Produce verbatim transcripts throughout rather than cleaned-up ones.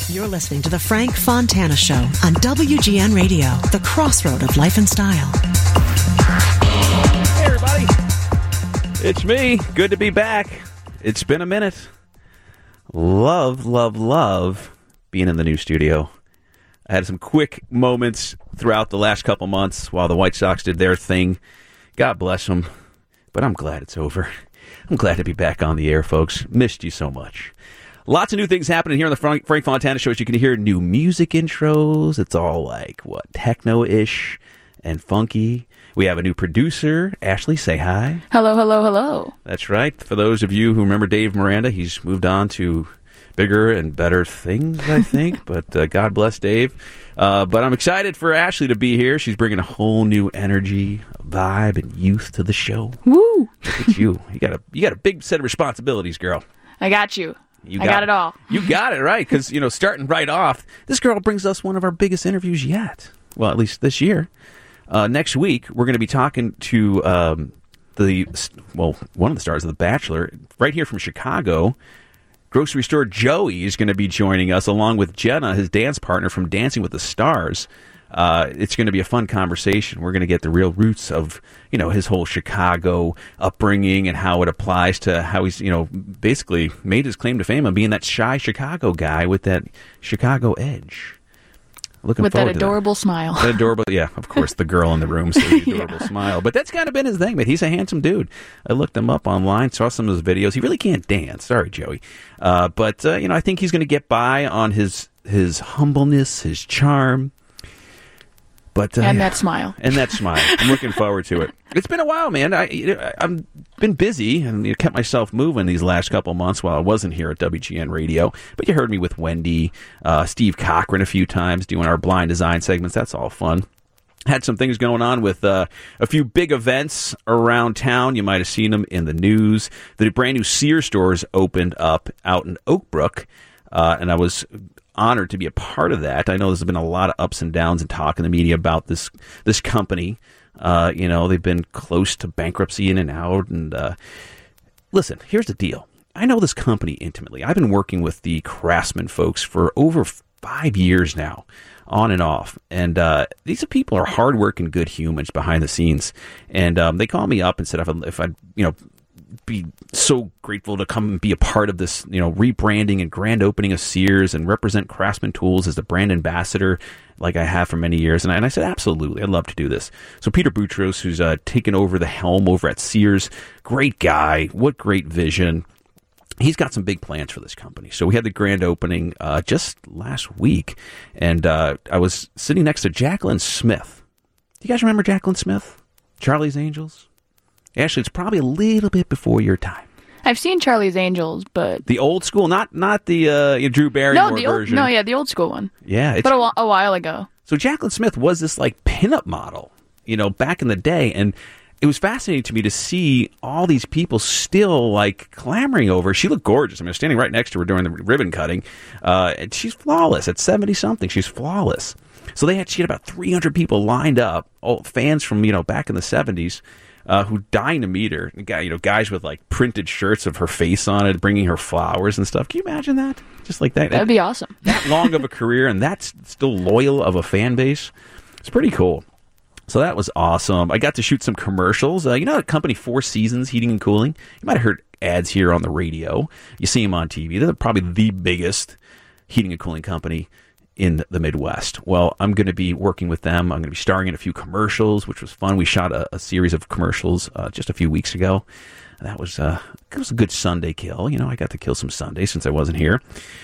You're listening to The Frank Fontana Show on W G N Radio, the crossroad of life and style. Hey, everybody. It's me. Good to be back. It's been a minute. Love, love, love being in the new studio. I had some quick moments throughout the last couple months while the White Sox did their thing. God bless them. But I'm glad it's over. I'm glad to be back on the air, folks. Missed you so much. Lots of new things happening here on the Frank, Frank Fontana Show. As you can hear, new music intros. It's all like, what, techno-ish and funky. We have a new producer. Ashley, say hi. Hello, hello, hello. That's right. For those of you who remember Dave Miranda, he's moved on to bigger and better things, I think. but uh, God bless Dave. Uh, but I'm excited for Ashley to be here. She's bringing a whole new energy, vibe, and youth to the show. Woo! Look at you. You got a you got a big set of responsibilities, girl. I got you. You I got it all. You got it, right? Because, you know, starting right off, this girl brings us one of our biggest interviews yet. Well, at least this year. Uh, next week, we're going to be talking to um, the, well, one of the stars of The Bachelor, right here from Chicago. Grocery Store Joey is going to be joining us, along with Jenna, his dance partner from Dancing with the Stars. Uh, it's going to be a fun conversation. We're going to get the real roots of, you know, his whole Chicago upbringing and how it applies to how he's, you know, basically made his claim to fame of being that shy Chicago guy with that Chicago edge. Looking with forward that adorable to that. smile. That adorable, yeah, of course, the girl in the room, so the adorable yeah. smile. But that's kind of been his thing, man. He's a handsome dude. I looked him up online, saw some of his videos. He really can't dance. Sorry, Joey. Uh, but, uh, you know, I think he's going to get by on his his humbleness, his charm. But, uh, and yeah. that smile. And that smile. I'm looking forward to it. It's been a while, man. I, I've been busy and you know, kept myself moving these last couple months while I wasn't here at W G N Radio. But you heard me with Wendy, uh, Steve Cochran a few times doing our blind design segments. That's all fun. Had some things going on with uh, a few big events around town. You might have seen them in the news. The brand new Sears stores opened up out in Oak Brook, uh, and I was honored to be a part of that. I know there's been a lot of ups and downs and talk in the media about this this company. Uh, you know, they've been close to bankruptcy in and out. And uh, listen, here's the deal. I know this company intimately. I've been working with the Craftsman folks for over five years now, on and off. And uh, these people are hardworking, good humans behind the scenes. And um, they called me up and said if I, if I, you know, be so grateful to come and be a part of this, you know, rebranding and grand opening of Sears and represent Craftsman Tools as the brand ambassador like I have for many years. And I, and I said, absolutely, I'd love to do this. So Peter Boutros, who's uh, taken over the helm over at Sears, great guy, what great vision. He's got some big plans for this company. So we had the grand opening uh, just last week, and uh, I was sitting next to Jacqueline Smith. Do you guys remember Jacqueline Smith? Charlie's Angels? Actually, it's probably a little bit before your time. I've seen Charlie's Angels, but the old school, not not the uh, Drew Barrymore no, the old, version. No, yeah, the old school one. Yeah, it's, but a, a while ago. So Jacqueline Smith was this like pinup model, you know, back in the day, and it was fascinating to me to see all these people still like clamoring over her. She looked gorgeous. I mean, I was standing right next to her during the ribbon cutting, uh, and she's flawless at seventy something. She's flawless. So they had she had about three hundred people lined up, all fans from you know back in the seventies. Uh, who dying to meet her. You know, guys with like printed shirts of her face on it, bringing her flowers and stuff. Can you imagine that? Just like that. That'd be awesome. That long of a career and that's still loyal of a fan base. It's pretty cool. So that was awesome. I got to shoot some commercials. Uh, you know that company Four Seasons Heating and Cooling? You might have heard ads here on the radio. You see them on T V. They're probably the biggest heating and cooling company in the Midwest. Well, I'm going to be working with them. I'm going to be starring in a few commercials, which was fun. We shot a, a series of commercials uh, just a few weeks ago. That was, uh, it was a good Sunday kill. You know, I got to kill some Sundays since I wasn't here.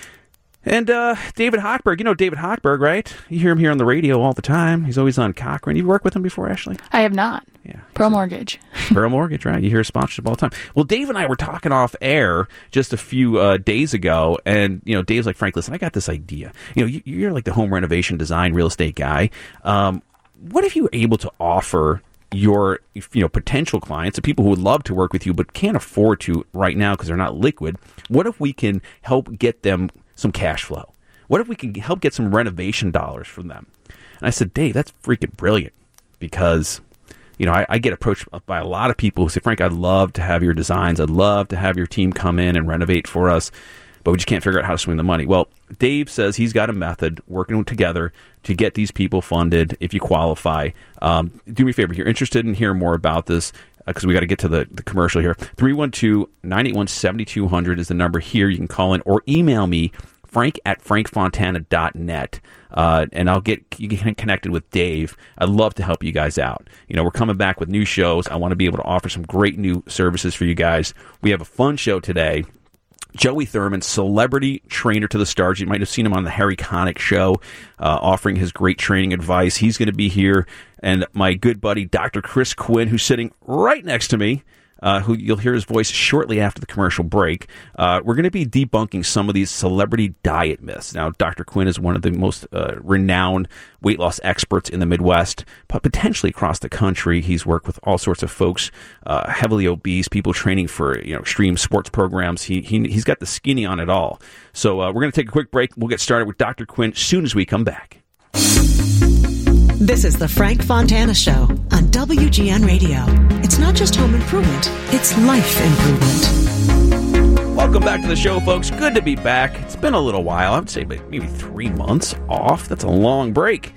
And uh, David Hochberg, you know David Hochberg, right? You hear him here on the radio all the time. He's always on Cochran. You've worked with him before, Ashley? I have not. Yeah. Pearl Mortgage. Pearl Mortgage, right? You hear sponsorship all the time. Well, Dave and I were talking off air just a few uh, days ago, and you know, Dave's like, Frank, listen, I got this idea. You know, you, you're like the home renovation design real estate guy. Um, what if you were able to offer your you know potential clients, the people who would love to work with you but can't afford to right now because they're not liquid, what if we can help get them some cash flow? What if we can help get some renovation dollars from them? And I said, Dave, that's freaking brilliant because, you know, I, I get approached by a lot of people who say, Frank, I'd love to have your designs. I'd love to have your team come in and renovate for us. but we just can't figure out how to swing the money. Well, Dave says he's got a method working together to get these people funded if you qualify. Um, do me a favor, if you're interested in hearing more about this, because uh, we got to get to the, the commercial here. three one two, nine eight one, seven two zero zero is the number here. You can call in or email me, frank at frank fontana dot net, uh, and I'll get you get connected with Dave. I'd love to help you guys out. You know, we're coming back with new shows. I want to be able to offer some great new services for you guys. We have a fun show today. Joey Thurman, celebrity trainer to the stars. You might have seen him on the Harry Connick show, uh, offering his great training advice. He's going to be here. And my good buddy, Doctor Chris Quinn, who's sitting right next to me, uh, who you'll hear his voice shortly after the commercial break. Uh, we're going to be debunking some of these celebrity diet myths. Now, Doctor Quinn is one of the most uh, renowned weight loss experts in the Midwest, but potentially across the country. He's worked with all sorts of folks, uh, heavily obese, people training for you know extreme sports programs. He, he, he's got the skinny on it all. So uh, we're going to take a quick break. We'll get started with Doctor Quinn as soon as we come back. This is the Frank Fontana Show on W G N Radio. It's not just home improvement, it's life improvement. Welcome back to the show, folks. Good to be back. It's been a little while. I would say maybe three months off. That's a long break.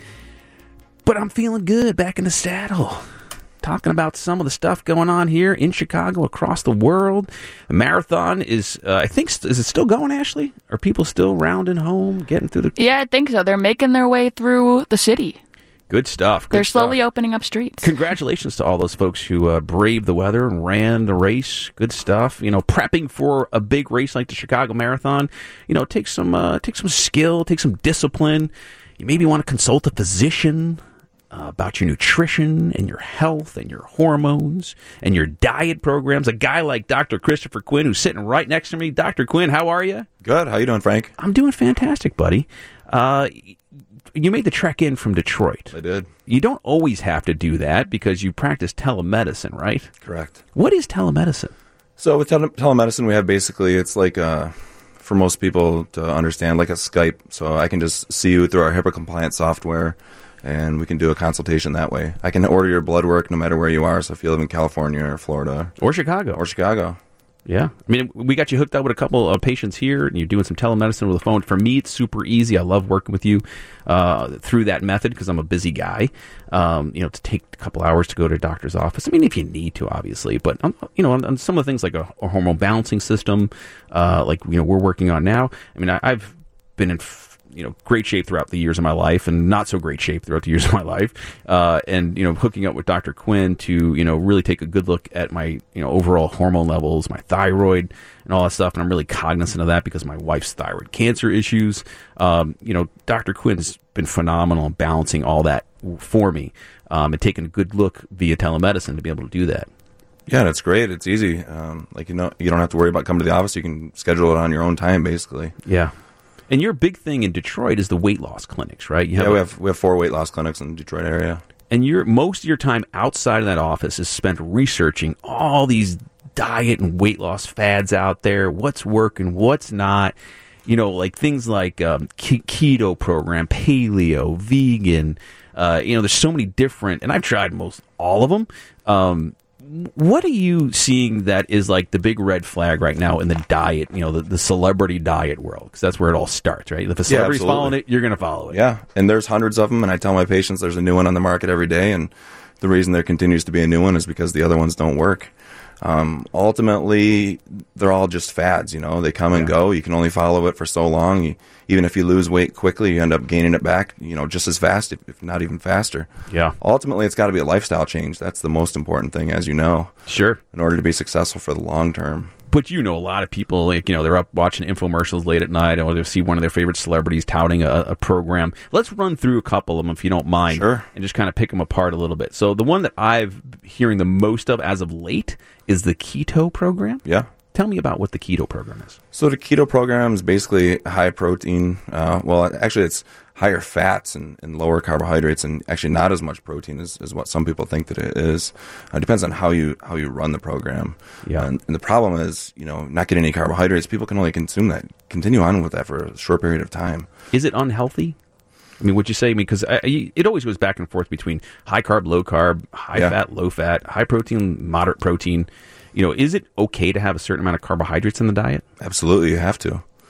But I'm feeling good back in the saddle. Talking about some of the stuff going on here in Chicago, across the world. The marathon is, uh, I think, is it still going, Ashley? Are people still rounding home, getting through the... Yeah, I think so. They're making their way through the city. Good stuff. Good They're slowly stuff. opening up streets. Congratulations to all those folks who uh, braved the weather and ran the race. Good stuff. You know, prepping for a big race like the Chicago Marathon, you know, take some uh, take some skill, take some discipline. You maybe want to consult a physician uh, about your nutrition and your health and your hormones and your diet programs. A guy like Doctor Christopher Quinn, who's sitting right next to me. Doctor Quinn, how are you? Good. How you doing, Frank? I'm doing fantastic, buddy. Uh, you made the trek in from Detroit. I did. You don't always have to do that because you practice telemedicine, right? Correct. What is telemedicine? So with tele- telemedicine, we have basically, it's like, uh, for most people to understand, like a Skype. So I can just see you through our HIPAA-compliant software, and we can do a consultation that way. I can order your blood work no matter where you are. So if you live in California or Florida. Or Chicago. Or Chicago. Yeah. I mean, we got you hooked up with a couple of patients here, and you're doing some telemedicine with the phone. For me, it's super easy. I love working with you uh, through that method because I'm a busy guy. Um, you know, to take a couple hours to go to a doctor's office. I mean, if you need to, obviously. But, um, you know, on, on some of the things like a, a hormone balancing system, uh, like, you know, we're working on now. I mean, I, I've been in... F- you know, great shape throughout the years of my life and not so great shape throughout the years of my life. Uh, and, you know, hooking up with Doctor Quinn to, you know, really take a good look at my, you know, overall hormone levels, my thyroid and all that stuff. And I'm really cognizant of that because of my wife's thyroid cancer issues. Um, you know, Doctor Quinn's been phenomenal in balancing all that for me um, and taking a good look via telemedicine to be able to do that. Yeah, that's great. It's easy. Um, like, you know, you don't have to worry about coming to the office. You can schedule it on your own time, basically. Yeah. And your big thing in Detroit is the weight loss clinics, right? You have yeah, we a, have we have four weight loss clinics in the Detroit area. And your most of your time outside of that office is spent researching all these diet and weight loss fads out there, what's working, what's not. You know, like things like um, keto program, paleo, vegan. Uh, you know, there's so many different, and I've tried most all of them. Um, What are you seeing that is like the big red flag right now in the diet, you know, the, the celebrity diet world? Because that's where it all starts, right? If a celebrity's yeah, following it, you're going to follow it. Yeah, and there's hundreds of them, and I tell my patients there's a new one on the market every day, and the reason there continues to be a new one is because the other ones don't work. Um, ultimately, they're all just fads, you know. They come and Yeah. go. You can only follow it for so long. You, even if you lose weight quickly, you end up gaining it back, you know, just as fast, if, if not even faster. Yeah. Ultimately, it's got to be a lifestyle change. That's the most important thing, as you know, Sure. in order to be successful for the long term. But you know, a lot of people, like, you know, they're up watching infomercials late at night, or they'll see one of their favorite celebrities touting a, a program. Let's run through a couple of them, if you don't mind, Sure. and just kind of pick them apart a little bit. So the one that I've hearing the most of as of late is the keto program. Yeah. Tell me about what the keto program is. So the keto program is basically high protein. Uh, well, actually, it's higher fats and, and lower carbohydrates, and actually not as much protein as, as what some people think that it is. Uh, it depends on how you how you run the program. Yeah. And, and the problem is, you know, not getting any carbohydrates. People can only consume that, continue on with that for a short period of time. Is it unhealthy? I mean, would you say, I mean, because it always goes back and forth between high carb, low carb, high Yeah. fat, low fat, high protein, moderate protein. You know, is it okay to have a certain amount of carbohydrates in the diet? Absolutely, you have to.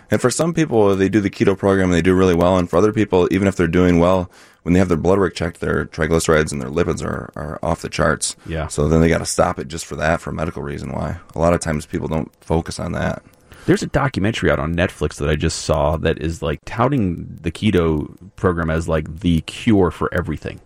And for some people, they do the keto program and they do really well. And for other people, even if they're doing well, when they have their blood work checked, their triglycerides and their lipids are, are off the charts. Yeah. So then they got to stop it just for that, for a medical reason why. A lot of times people don't focus on that. There's a documentary out on Netflix that I just saw that is like touting the keto program as like the cure for everything.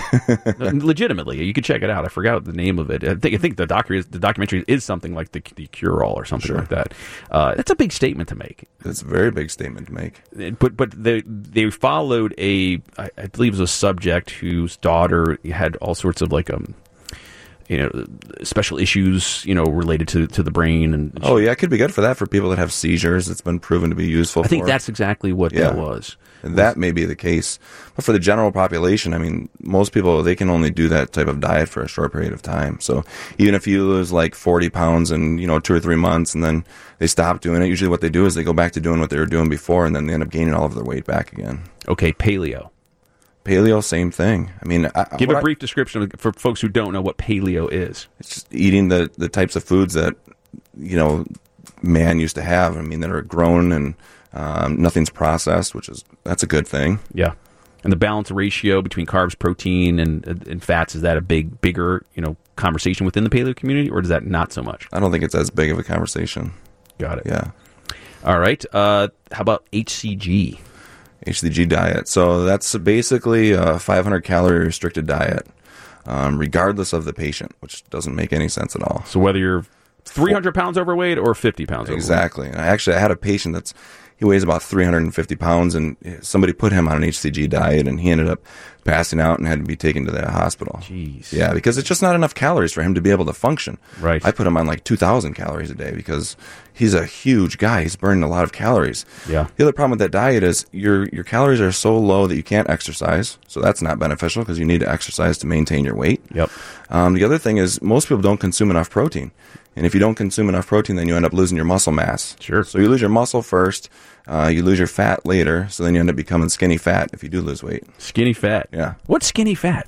Legitimately, you can check it out. I forgot the name of it. I think I think the doc is, the documentary is something like the, the cure all or something Sure. like that. Uh, that's a big statement to make. It's a very big statement to make. But but they they followed a I, I believe it was a subject whose daughter had all sorts of like um you know special issues you know related to to the brain and Oh yeah, it could be good for that for people that have seizures. It's been proven to be useful. I think for. that's exactly what Yeah. that was. And that may be the case. But for the general population, I mean, most people, they can only do that type of diet for a short period of time. So even if you lose like forty pounds in, you know, two or three months and then they stop doing it, usually what they do is they go back to doing what they were doing before and then they end up gaining all of their weight back again. Okay, paleo. Paleo, same thing. I mean, I, Give what a I- brief description for folks who don't know what paleo is. It's just eating the, the types of foods that, you know, man used to have. I mean, that are grown and um, nothing's processed, which is, that's a good thing. Yeah. And the balance ratio between carbs, protein, and and fats, is that a big, bigger, you know, conversation within the paleo community, or is that not so much? I don't think it's as big of a conversation. Got it. Yeah. All right. Uh, how about H C G? H C G diet. So that's basically a five hundred calorie restricted diet, um, regardless of the patient, which doesn't make any sense at all. So whether you're three hundred pounds overweight or fifty pounds overweight. Exactly. And I actually I had a patient that's he weighs about three hundred fifty pounds, and somebody put him on an H C G diet, and he ended up passing out and had to be taken to the hospital. Jeez. Yeah, because it's just not enough calories for him to be able to function. Right. I put him on like two thousand calories a day because he's a huge guy. He's burning a lot of calories. Yeah. The other problem with that diet is your your calories are so low that you can't exercise, so that's not beneficial because you need to exercise to maintain your weight. Yep. Um, the other thing is most people don't consume enough protein. And if you don't consume enough protein, then you end up losing your muscle mass. Sure. So you lose your muscle first, uh, you lose your fat later, so then you end up becoming skinny fat if you do lose weight. Skinny fat. Yeah. What's skinny fat?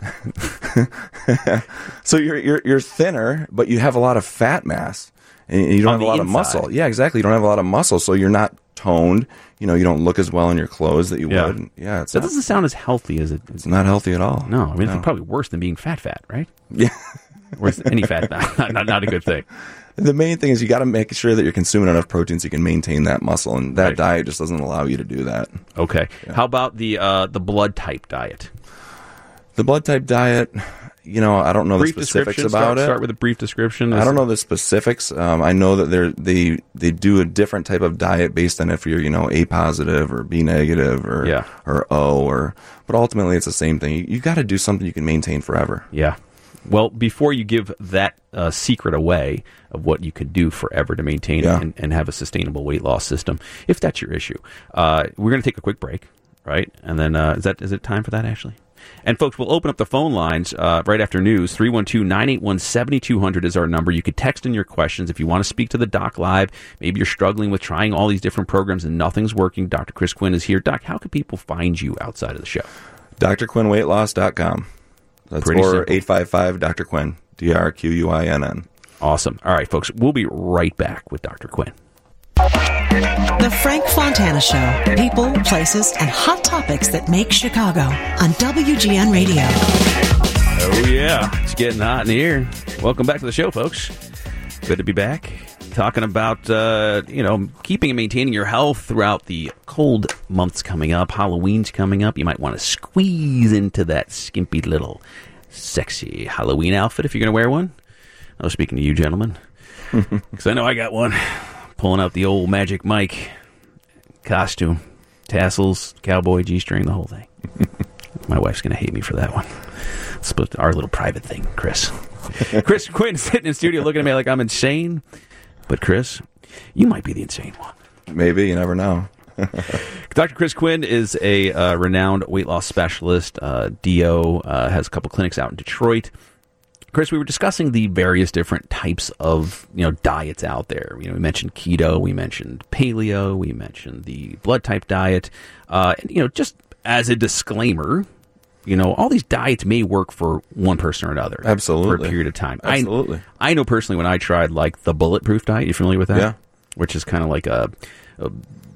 So you're, you're you're thinner, but you have a lot of fat mass, and you don't On have a the lot of inside. muscle. Yeah, exactly. You don't have a lot of muscle, so you're not toned. You know, you don't look as well in your clothes that you Yeah. would. Yeah, it's That not, doesn't sound as healthy as it. it's not healthy at all. No, I mean, No. it's probably worse than being fat fat, right? Yeah. Worse than any fat not, not, not a good thing. The main thing is you got to make sure that you're consuming enough protein so you can maintain that muscle, and that Right. diet just doesn't allow you to do that. Okay. How about the uh, the blood type diet? The blood type diet, you know, I don't know Brief the specifics description. about start, it. Start with a brief description. I don't know the specifics. Um, I know that they're, they they do a different type of diet based on if you're, you know, A positive or B negative or Yeah. or O or, but ultimately it's the same thing. You, you got to do something you can maintain forever. Yeah. Well, before you give that uh, secret away of what you could do forever to maintain Yeah. and, and have a sustainable weight loss system, if that's your issue, uh, we're going to take a quick break, right? And then uh, is that is it time for that, Ashley? And folks, we'll open up the phone lines uh, right after news. three one two, nine eight one, seven two zero zero is our number. You could text in your questions if you want to speak to the doc live. Maybe you're struggling with trying all these different programs and nothing's working. Doctor Chris Quinn is here. Doc, how can people find you outside of the show? D R quinn weight loss dot com. That's Pretty or simple. eight five five Doctor Quinn. D R Q U I N N. Awesome. All right, folks, we'll be right back with Doctor Quinn. The Frank Fontana Show. People, places, and hot topics that make Chicago on W G N Radio. Oh, yeah. It's getting hot in here. Welcome back to the show, folks. Good to be back. Talking about, uh, you know, keeping and maintaining your health throughout the cold months coming up. Halloween's coming up. You might want to squeeze into that skimpy little sexy Halloween outfit if you're going to wear one. I was speaking to you, gentlemen, because I know I got one. Pulling out the old Magic Mike costume, tassels, cowboy G-string, the whole thing. My wife's going to hate me for that one. It's supposed to our little private thing, Chris. Chris Quinn sitting in studio looking at me like I'm insane. But Chris, you might be the insane one. Maybe, you never know. Doctor Chris Quinn is a uh, renowned weight loss specialist. Uh, D O uh, has a couple clinics out in Detroit. Chris, we were discussing the various different types of, you know, diets out there. You know, we mentioned keto, we mentioned paleo, we mentioned the blood type diet. Uh, and, you know, just as a disclaimer, you know, all these diets may work for one person or another. Absolutely. For a period of time. Absolutely. I, I know personally when I tried, like, the bulletproof diet, you familiar with that? Yeah. Which is kind of like a, a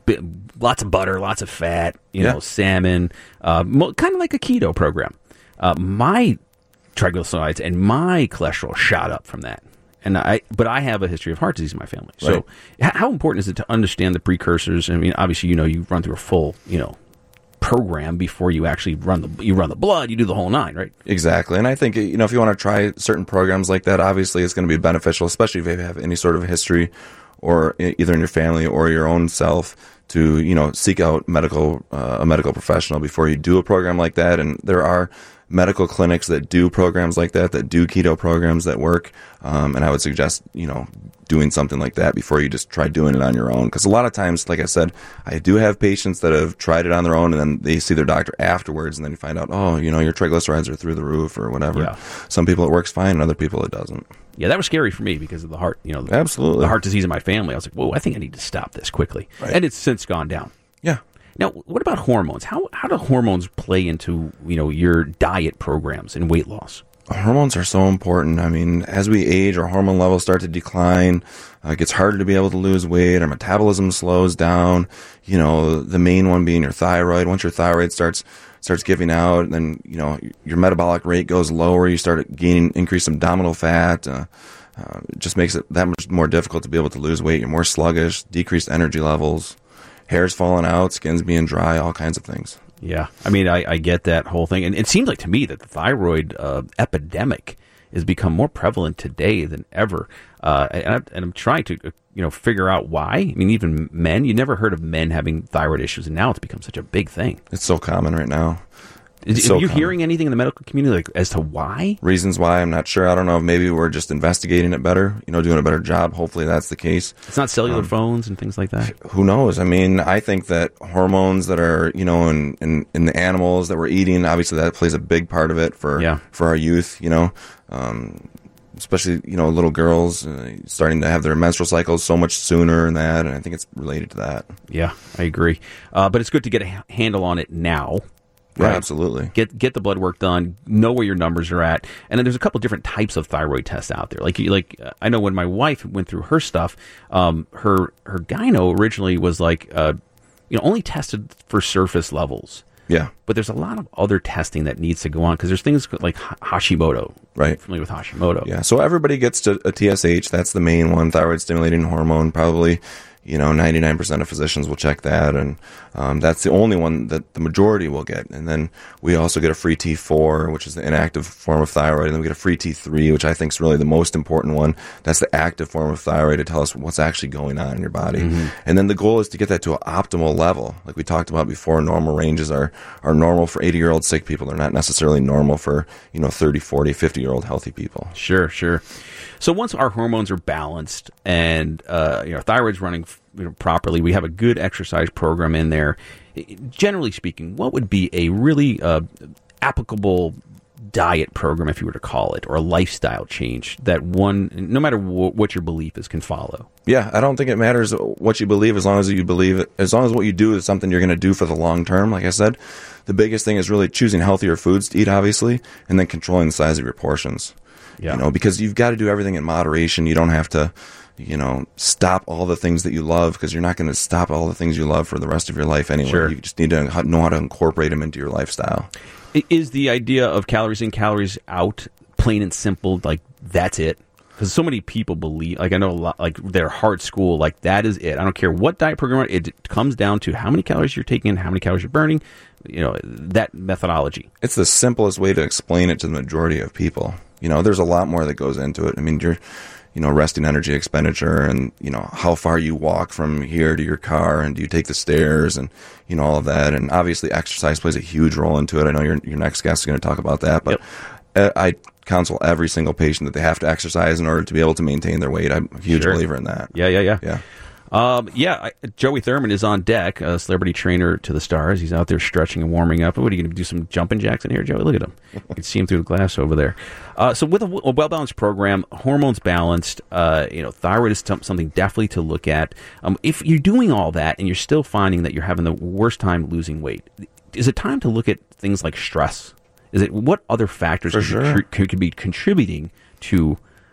bi- lots of butter, lots of fat, you Yeah. know, salmon, uh, mo- kind of like a keto program. Uh, my triglycerides and my cholesterol shot up from that. And I, but I have a history of heart disease in my family. So, Right. h- how important is it to understand the precursors? I mean, obviously, you know, you run through a full, you know, program before you actually run the you run the blood. You do the whole nine, right? Exactly. And I think, you know, if you want to try certain programs like that, obviously it's going to be beneficial, especially if you have any sort of history or e- either in your family or your own self to, you know, seek out medical, uh, a medical professional before you do a program like that. And there are medical clinics that do programs like that, that do keto programs that work. Um, and I would suggest, you know, doing something like that before you just try doing it on your own. Because a lot of times, like I said, I do have patients that have tried it on their own and then they see their doctor afterwards and then you find out, oh, you know, your triglycerides are through the roof or whatever. Yeah. Some people it works fine and other people it doesn't. Yeah, that was scary for me because of the heart, you know, the, Absolutely. the heart disease in my family. I was like, whoa, I think I need to stop this quickly. Right. And it's since gone down. Yeah. Now, what about hormones? How how do hormones play into, you know, your diet programs and weight loss? Hormones are so important. I mean, as we age, our hormone levels start to decline. Uh, it gets harder to be able to lose weight. Our metabolism slows down. You know, the main one being your thyroid. Once your thyroid starts starts giving out, then, you know, your metabolic rate goes lower. You start gaining increased abdominal fat. Uh, uh, it just makes it that much more difficult to be able to lose weight. You're more sluggish, decreased energy levels, hair's falling out, skin's being dry, all kinds of things. Yeah, I mean, I, I get that whole thing. And it seems like to me that the thyroid uh, epidemic has become more prevalent today than ever. Uh, and, I, and I'm trying to, uh, you know, figure out why. I mean, even men, you never heard of men having thyroid issues, and now it's become such a big thing. It's so common right now. Is, so are you common. hearing anything in the medical community like as to why? Reasons why, I'm not sure. I don't know. Maybe we're just investigating it better, you know, doing a better job. Hopefully that's the case. It's not cellular Um, phones and things like that? Who knows? I mean, I think that hormones that are, you know, in, in, in the animals that we're eating, obviously that plays a big part of it for, Yeah. for our youth, you know, um, especially, you know, little girls uh, starting to have their menstrual cycles so much sooner and that. And I think it's related to that. Yeah, I agree. Uh, but it's good to get a h- handle on it now. Yeah, Right. absolutely. Get get the blood work done. Know where your numbers are at, and then there's a couple different types of thyroid tests out there. Like you- like uh, I know when my wife went through her stuff, um, her her gyno originally was like, uh, you know, only tested for surface levels. Yeah. But there's a lot of other testing that needs to go on because there's things like Ha- Hashimoto. Right. I'm familiar with Hashimoto. Yeah, so everybody gets to a T S H. That's the main one, thyroid stimulating hormone. Probably, you know, ninety-nine percent of physicians will check that, and um, that's the only one that the majority will get. And then we also get a free T four, which is the inactive form of thyroid, and then we get a free T three, which I think is really the most important one. That's the active form of thyroid to tell us what's actually going on in your body. Mm-hmm. And then the goal is to get that to an optimal level. Like we talked about before, normal ranges are, are normal for eighty-year-old sick people. They're not necessarily normal for, you know, thirty, forty, fifty-year-old healthy people. Sure, sure. So once our hormones are balanced and uh, you know, thyroid's running you know, properly, we have a good exercise program in there. Generally speaking, what would be a really uh, applicable diet program, if you were to call it, or a lifestyle change that one, no matter w- what your belief is, can follow? Yeah, I don't think it matters what you believe as long as you believe it. As long as what you do is something you're going to do for the long term. Like I said, the biggest thing is really choosing healthier foods to eat, obviously, and then controlling the size of your portions. Yeah. You know, because you've got to do everything in moderation. You don't have to, you know, stop all the things that you love because you're not going to stop all the things you love for the rest of your life anyway. Sure. You just need to know how to incorporate them into your lifestyle. Is the idea of calories in, calories out, plain and simple, like that's it? Because so many people believe, like I know a lot, like they're hard school, like that is it. I don't care what diet program, it comes down to how many calories you're taking and how many calories you're burning, you know, that methodology. It's the simplest way to explain it to the majority of people. You know, there's a lot more that goes into it. I mean, you're, you know, resting energy expenditure and, you know, how far you walk from here to your car and do you take the stairs and, you know, all of that. And obviously exercise plays a huge role into it. I know your your next guest is going to talk about that, but yep. I counsel every single patient that they have to exercise in order to be able to maintain their weight. I'm a huge Sure. believer in that. Yeah, yeah, yeah. Yeah. Um, yeah, I, Joey Thurman is on deck, a celebrity trainer to the stars. He's out there stretching and warming up. What are you going to do, some jumping jacks in here, Joey? Look at him. You can see him through the glass over there. Uh, so with a, a well-balanced program, hormones balanced, uh, you know, thyroid is t- something definitely to look at. Um, if you're doing all that and you're still finding that you're having the worst time losing weight, is it time to look at things like stress? Is it what other factors For could, sure. be, could, could be contributing to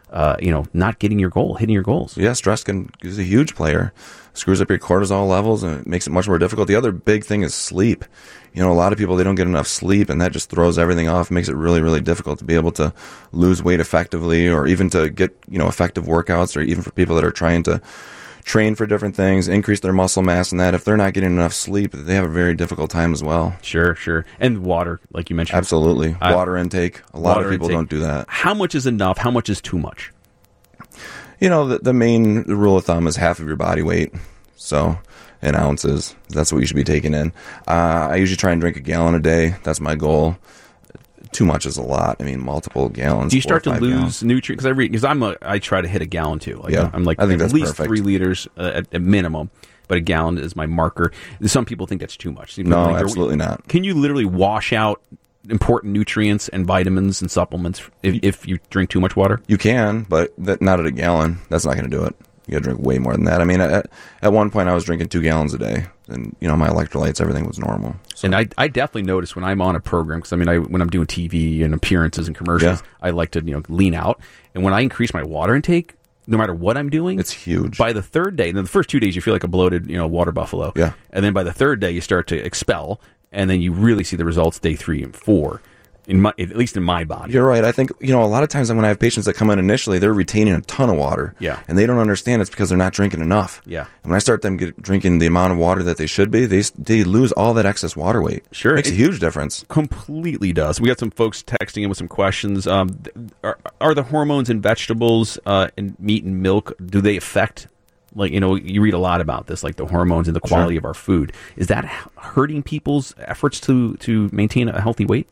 uh, you know, not getting your goal, hitting your goals. Yeah, stress can is a huge player. Screws up your cortisol levels and it makes it much more difficult. The other big thing is sleep. You know, a lot of people, they don't get enough sleep, and that just throws everything off, makes it really, really difficult to be able to lose weight effectively, or even to get, you know, effective workouts, or even for people that are trying to train for different things, increase their muscle mass, and that if they're not getting enough sleep, they have a very difficult time as well. Sure, sure. And water, like you mentioned. Absolutely. I, water intake. A lot of people intake. don't do that. How much is enough? How much is too much? You know, the, the main rule of thumb is half of your body weight. So, in ounces. That's what you should be taking in. Uh, I usually try and drink a gallon a day. That's my goal. Too much is a lot. I mean, multiple gallons. Do you start to lose gallons. nutrients? Because I read, because I'm a, I try to hit a gallon too. Like, Yeah, I'm like I think at that's least perfect. three liters uh, at, at minimum, but a gallon is my marker. Some people think that's too much. Some people No, think they're- absolutely not. Can you literally wash out important nutrients and vitamins and supplements if, if you drink too much water? You can, but that, not at a gallon. That's not going to do it. You got to drink way more than that. I mean, at, at one point I was drinking two gallons a day, and you know my electrolytes, everything was normal. So. And I, I definitely notice when I'm on a program, because I mean, I, when I'm doing T V and appearances and commercials, Yeah. I like to you know lean out. And when I increase my water intake, no matter what I'm doing, It's huge. By the third day, and then the first two days you feel like a bloated, you know, water buffalo. Yeah. And then by the third day you start to expel, and then you really see the results day three and four, in my, at least in my body. You're right. I think, you know, a lot of times when I have patients that come in initially, they're retaining a ton of water. Yeah. And they don't understand it's because they're not drinking enough. Yeah. And when I start them get, drinking the amount of water that they should be, they they lose all that excess water weight. Sure. Makes It- a huge difference. Completely does. We got some folks texting in with some questions. Um, th- are, are the hormones in vegetables uh, and meat and milk, do they affect, like, you know, you read a lot about this, like the hormones and the quality Sure. of our food. Is that h- hurting people's efforts to, to maintain a healthy weight?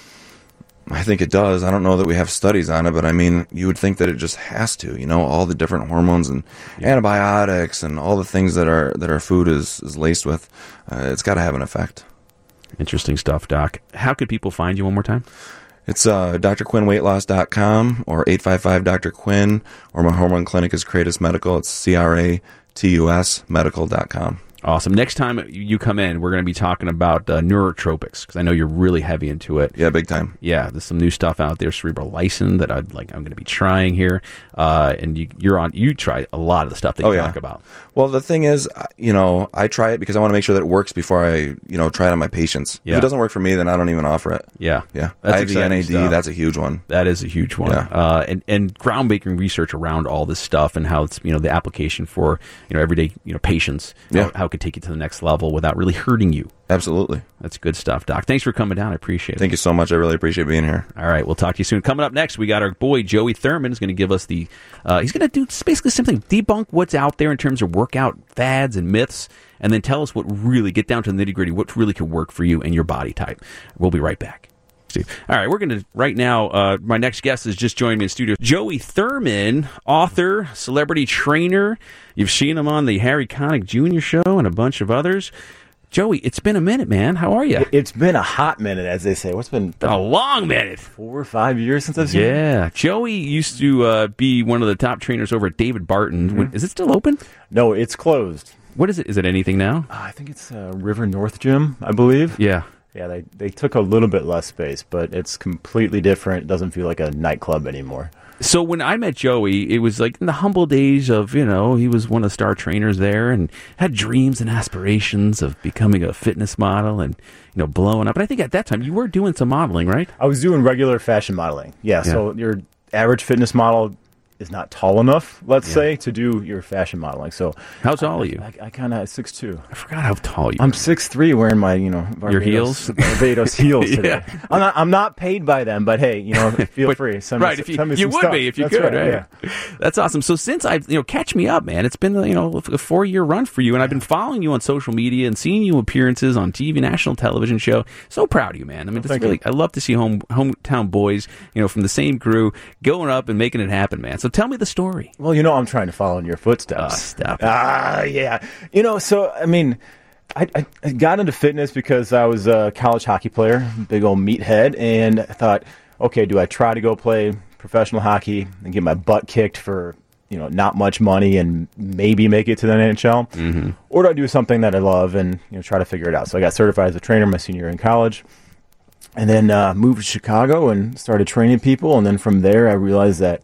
I think it does. I don't know that we have studies on it, but I mean, you would think that it just has to, you know, all the different hormones and antibiotics and all the things that our that our food is, is laced with. Uh, it's got to have an effect. Interesting stuff, Doc. How could people find you one more time? It's uh, D R Quinn Weight Loss dot com or eight five five Doctor Quinn, or my hormone clinic is Kratos Medical. It's C R A T U S medical dot com. Awesome. Next time you come in, we're going to be talking about uh, neurotropics, because I know you're really heavy into it. Yeah, big time. Yeah, there's some new stuff out there, cerebral lysin, that I'd like. I'm going to be trying here, uh, and you, you're on. You try a lot of the stuff that you Oh, yeah. talk about. Well, the thing is, uh, you know, I try it because I want to make sure that it works before I, you know, try it on my patients. Yeah. If it doesn't work for me, then I don't even offer it. Yeah, Yeah. That's I V N A D, exciting stuff. that's a huge one. That is a huge one. Yeah. Uh, and, and groundbreaking research around all this stuff, and how it's, you know, the application for, you know, everyday, you know, patients, Yeah. how, how it could take you to the next level without really hurting you. Absolutely. That's good stuff, Doc. Thanks for coming down. I appreciate it. Thank you so much. I really appreciate being here. All right, we'll talk to you soon. Coming up next, we got our boy Joey Thurman is going to give us the. Uh, he's going to do basically something, debunk what's out there in terms of workout fads and myths, and then tell us what really, get down to the nitty gritty, what really could work for you and your body type. We'll be right back. See. All right, we're going to right now. Uh, my next guest has just joined me in studio. Joey Thurman, author, celebrity trainer. You've seen him on the Harry Connick Junior show and a bunch of others. Joey, it's been a minute, man. How are you? It's been a hot minute, as they say. What's been A long minute. four or five years since I've seen you? Yeah, Joey used to uh, be one of the top trainers over at David Barton. Mm-hmm. When- Is it still open? No, it's closed. What is it? Is it anything now? Uh, I think it's uh, River North Gym, I believe. Yeah. Yeah, they, they took a little bit less space, but it's completely different. It doesn't feel like a nightclub anymore. So when I met Joey, it was like in the humble days of, you know, he was one of the star trainers there and had dreams and aspirations of becoming a fitness model and, you know, blowing up. But I think at that time you were doing some modeling, right? I was doing regular fashion modeling. Yeah, so your average fitness model is not tall enough, let's Yeah. say, to do your fashion modeling. So How tall are you? I, I kind of six two. I forgot how tall you I'm are. six three, wearing my, you know, Barbados, heels? Barbados heels today. Yeah. I'm not, I'm not paid by them, but hey, you know, feel But- free. Send me, right, if you, send me you some would stuff. be if you That's could, right, right? yeah. That's awesome. So since I've, you know, catch me up, man. It's been, you know, a four-year run for you, and I've been following you on social media and seeing you appearances on T V, national television show. So proud of you, man. I mean, it's thank really, you. I love to see home hometown boys, you know, from the same crew going up and making it happen, man. So tell me the story. Well, you know, I'm trying to follow in your footsteps. Ah, stop it. Ah, yeah. You know, so, I mean, I, I, I got into fitness because I was a college hockey player, big old meathead, and I thought, okay, do I try to go play professional hockey and get my butt kicked for, you know, not much money and maybe make it to the N H L? Mm-hmm. Or do I do something that I love and, you know, try to figure it out? So I got certified as a trainer my senior year in college. And then uh, moved to Chicago and started training people. And then from there, I realized that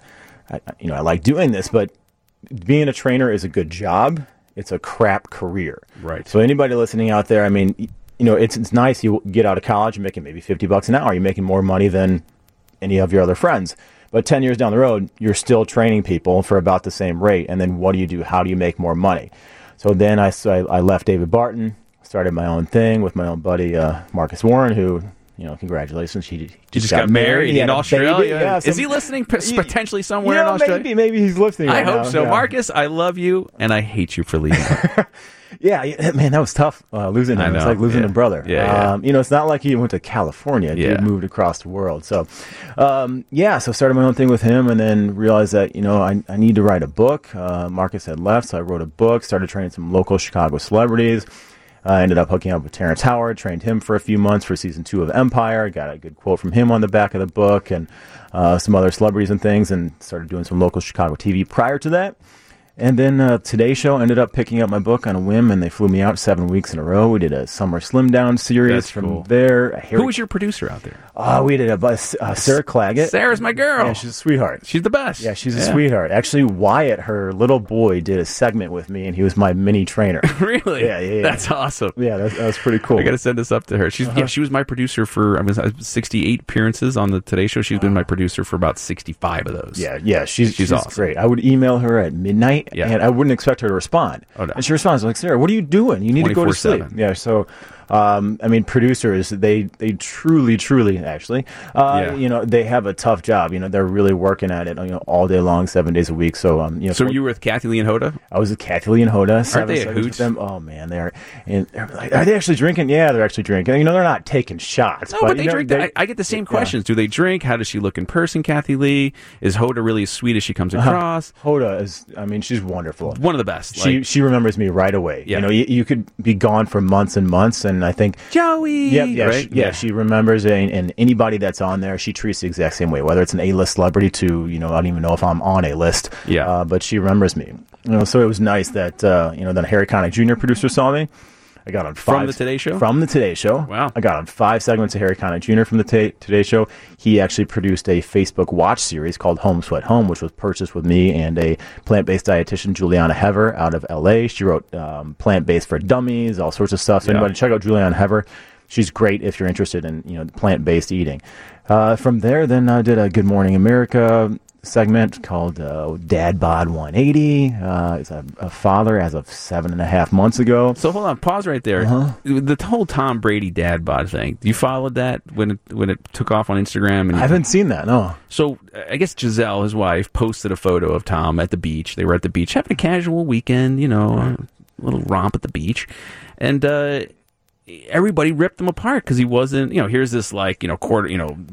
I, you know, I like doing this, but being a trainer is a good job. It's a crap career. Right. So anybody listening out there, I mean, you know, it's it's nice you get out of college and making maybe fifty bucks an hour. You're making more money than any of your other friends. But ten years down the road, you're still training people for about the same rate. And then what do you do? How do you make more money? So then I, so I, I left David Barton, started my own thing with my own buddy, uh, Marcus Warren, who, you know, congratulations. He, he just, just got, got married He in Australia. Yeah, Is some, he listening p- potentially somewhere you know, in Australia? Maybe, maybe he's listening right I hope now. so. Yeah. Marcus, I love you, and I hate you for leaving. Yeah, yeah, man, that was tough uh, losing him. It's like losing yeah. a brother. Yeah, yeah. Um, you know, it's not like he went to California. Yeah. Dude moved across the world. So, um, yeah, so started my own thing with him and then realized that, you know, I, I need to write a book. Uh, Marcus had left, so I wrote a book, started training some local Chicago celebrities. I uh, ended up hooking up with Terrence Howard, trained him for a few months for season two of Empire. Got a good quote from him on the back of the book and uh, some other celebrities and things, and started doing some local Chicago T V prior to that. And then uh, Today Show ended up picking up my book on a whim, and they flew me out seven weeks in a row. We did a Summer Slim Down series. That's from cool. there. Harry, Who was your producer out there? Uh, we did a bus, uh, Sarah Claggett. Sarah's my girl. Yeah, she's a sweetheart. She's the best. Yeah, she's a yeah. sweetheart. Actually, Wyatt, her little boy, did a segment with me, and he was my mini trainer. Really? Yeah, yeah, yeah. That's awesome. Yeah, that, that was pretty cool. I got to send this up to her. She's Uh-huh. yeah, she was my producer for I was sixty-eight appearances on the Today Show. She's been my producer for about sixty-five of those. Yeah, yeah, she's She's she's, awesome. great. I would email her at midnight, Yeah. and I wouldn't expect her to respond. Oh, no. And she responds like, "Sarah, what are you doing? You need to go to sleep." twenty-four seven. Yeah, so um, I mean, producers they they truly, truly, actually, uh, Yeah. you know, they have a tough job. You know, they're really working at it, you know, all day long, seven days a week. So, um, you know, So for- you were with Kathy Lee and Hoda? I was with Kathy Lee and Hoda. Seven they a segments hoot? with them. Oh man, they're and they're like, are they actually drinking? Yeah, they're actually drinking. You know, they're not taking shots. No, but, you they know, drink. I, I get the same yeah. questions. Do they drink? How does she look in person, Kathy Lee? Is Hoda really as sweet as she comes across? Hoda is. I mean, she's wonderful. One of the best. She Like, she remembers me right away. Yeah. You know, you, you could be gone for months and months, and I think Joey. yeah, yeah, right? she, yeah, she remembers, and, and anybody that's on there, she treats the exact same way. Whether it's an A-list celebrity to, you know, I don't even know if I'm on a list. Yeah. uh, but she remembers me. You know, so it was nice that uh, you know, then Harry Connick Junior producer saw me. I got on five From the Today Show? From the Today Show. Wow. I got on five segments of Harry Connick Junior from the ta- Today Show. He actually produced a Facebook Watch series called Home Sweat Home, which was purchased with me and a plant-based dietitian, Juliana Hever, out of L A. She wrote um, Plant-Based for Dummies, all sorts of stuff. So Yeah. anybody check out Juliana Hever. She's great if you're interested in, you know, plant-based eating. Uh, from there, then I did a Good Morning America segment called uh, Dad Bod one eighty. Uh, it's a, a father as of seven and a half months ago. So hold on, pause right there. Uh-huh. The whole Tom Brady dad bod thing. You followed that when it when it took off on Instagram? And I haven't seen that, no. So I guess Giselle, his wife, posted a photo of Tom at the beach. They were at the beach having a casual weekend, you know, a little romp at the beach, and uh, everybody ripped him apart because he wasn't. You know, here's this like you know quarter, you know.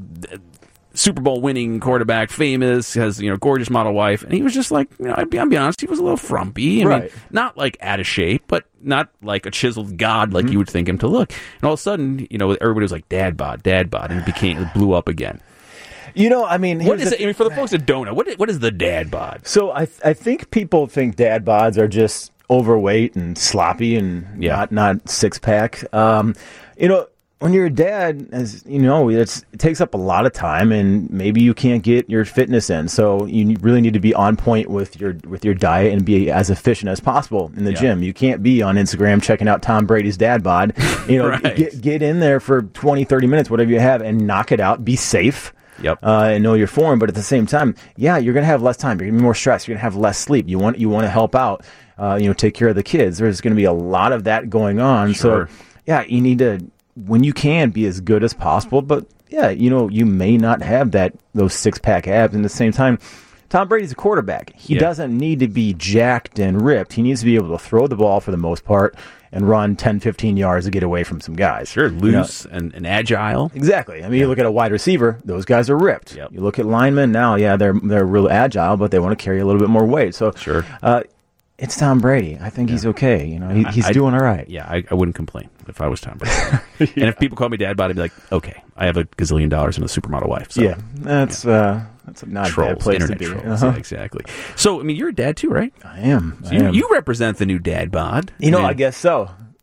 Super Bowl winning quarterback, famous, has, you know, gorgeous model wife. And he was just like, you know, I'd be, I'll be honest, he was a little frumpy. I Right. mean, not like out of shape, but not like a chiseled god like Mm-hmm. you would think him to look. And all of a sudden, you know, everybody was like, dad bod, dad bod. And it became, it blew up again. You know, I mean, What here's is the- it? I mean, for the folks that don't know, what is, what is the dad bod? So I th- I think people think dad bods are just overweight and sloppy and Yeah. not not six pack. Um, you know, when you're a dad, as you know, it's, it takes up a lot of time, and maybe you can't get your fitness in. So you really need to be on point with your with your diet and be as efficient as possible in the Yeah. gym. You can't be on Instagram checking out Tom Brady's dad bod. You know, Right. get get in there for twenty, thirty minutes, whatever you have, and knock it out. Be safe. Yep. Uh, and know your form, but at the same time, yeah, you're going to have less time. You're going to be more stressed. You're going to have less sleep. You want you want to help out. Uh, you know, take care of the kids. There's going to be a lot of that going on. Sure. So, yeah, you need to, when you can, be as good as possible. But yeah, you know, you may not have that those six pack abs. And at the same time, Tom Brady's a quarterback. He Yeah. doesn't need to be jacked and ripped. He needs to be able to throw the ball for the most part and run ten, fifteen yards to get away from some guys. Sure, You know, loose and, and agile. Exactly. I mean, you look at a wide receiver; those guys are ripped. Yep. You look at linemen now; yeah, they're they're real agile, but they want to carry a little bit more weight. So, Sure. uh, it's Tom Brady. I think he's okay. You know, he, he's I- doing all right. Yeah, I, I wouldn't complain if I was Tom Brady. And if people call me dad bod, I'd be like, okay, I have a gazillion dollars and a supermodel wife. So. Yeah, that's uh, that's not a Trolls, bad place to internet be. trolls. Uh-huh. Yeah, exactly. So, I mean, you're a dad too, right? I am. So I you, am. you represent the new dad bod. You know, mean, I guess so.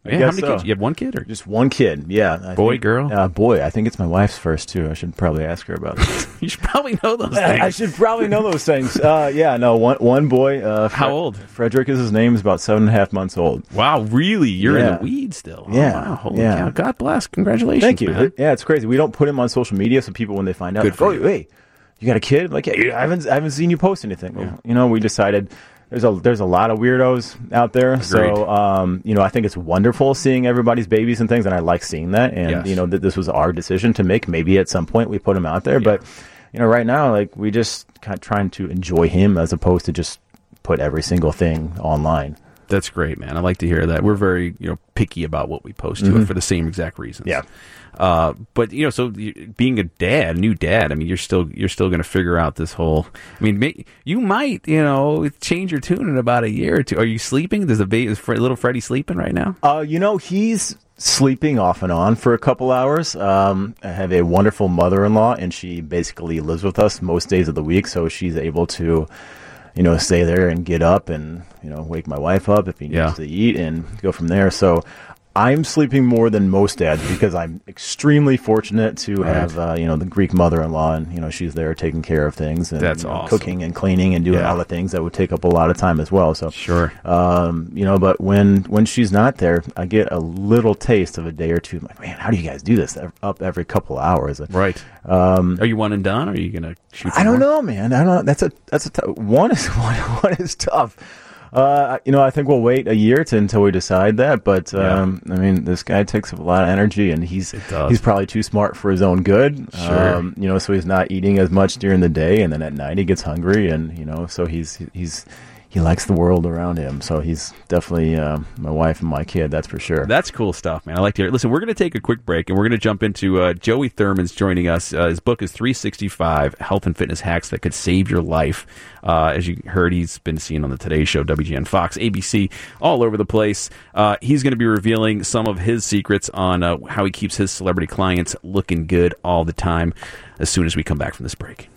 I Yeah, guess how many so. kids? You have one kid or Just one kid, yeah. I boy, think- girl? Uh, boy, I think it's my wife's first, too. I should probably ask her about that. You should probably know those I things. should probably know those things. Uh, yeah, no, one one boy. Uh, How old? Frederick is his name. Is about seven and a half months old. Wow, really? You're in Yeah. the weed still? Oh, Yeah, wow. Holy yeah. cow. God bless. Congratulations, Thank you. man. Yeah, it's crazy. We don't put him on social media, so people when they find out, Good like, for oh, you. hey, you got a kid? I'm like, yeah, I haven't, I haven't seen you post anything. Well, you know, we decided there's a there's a lot of weirdos out there. So, um, you know, I think it's wonderful seeing everybody's babies and things, and I like seeing that. And Yes. you know, that this was our decision to make. Maybe at some point we put him out there, but you know, right now, like we just kind of trying to enjoy him as opposed to just put every single thing online. That's great, man. I like to hear that. We're very, you know, picky about what we post to it for the same exact reasons. Yeah. Uh, but you know, so you- being a dad, new dad, I mean, you're still you're still going to figure out this whole. I mean, may, you might, you know, change your tune in about a year or two. Are you sleeping? Does the baby, is Fre- little Freddie sleeping right now? Uh, you know, he's sleeping off and on for a couple hours. Um, I have a wonderful mother-in-law, and she basically lives with us most days of the week, so she's able to, you know, stay there and get up and, you know, wake my wife up if he needs Yeah. to eat and go from there. So I'm sleeping more than most dads because I'm extremely fortunate to Right. have, uh, you know, the Greek mother-in-law, and, you know, she's there taking care of things and That's you know, awesome. cooking and cleaning and doing Yeah. all the things that would take up a lot of time as well. So Sure. um, you know, but when when she's not there, I get a little taste of a day or two. I'm like, man, how do you guys do this ev- up every couple of hours? Right. Um, are you one and done? Or are you going to shoot? I don't more? know, man. I don't know. That's a that's a t- one is one, one is tough. Uh, you know, I think we'll wait a year to until we decide that. But um, I mean, this guy takes up a lot of energy, and he's does. he's probably too smart for his own good. Sure. Um, you know, so he's not eating as much during the day, and then at night he gets hungry, and you know, so he's he's he likes the world around him. So he's definitely uh, my wife and my kid. That's for sure. That's cool stuff, man. I like to hear it. Listen, we're going to take a quick break, and we're going to jump into uh, Joey Thurman's joining us. Uh, his book is three sixty-five, Health and Fitness Hacks That Could Save Your Life. Uh, as you heard, he's been seen on the Today Show, W G N, Fox, A B C, all over the place. Uh, he's going to be revealing some of his secrets on uh, how he keeps his celebrity clients looking good all the time as soon as we come back from this break.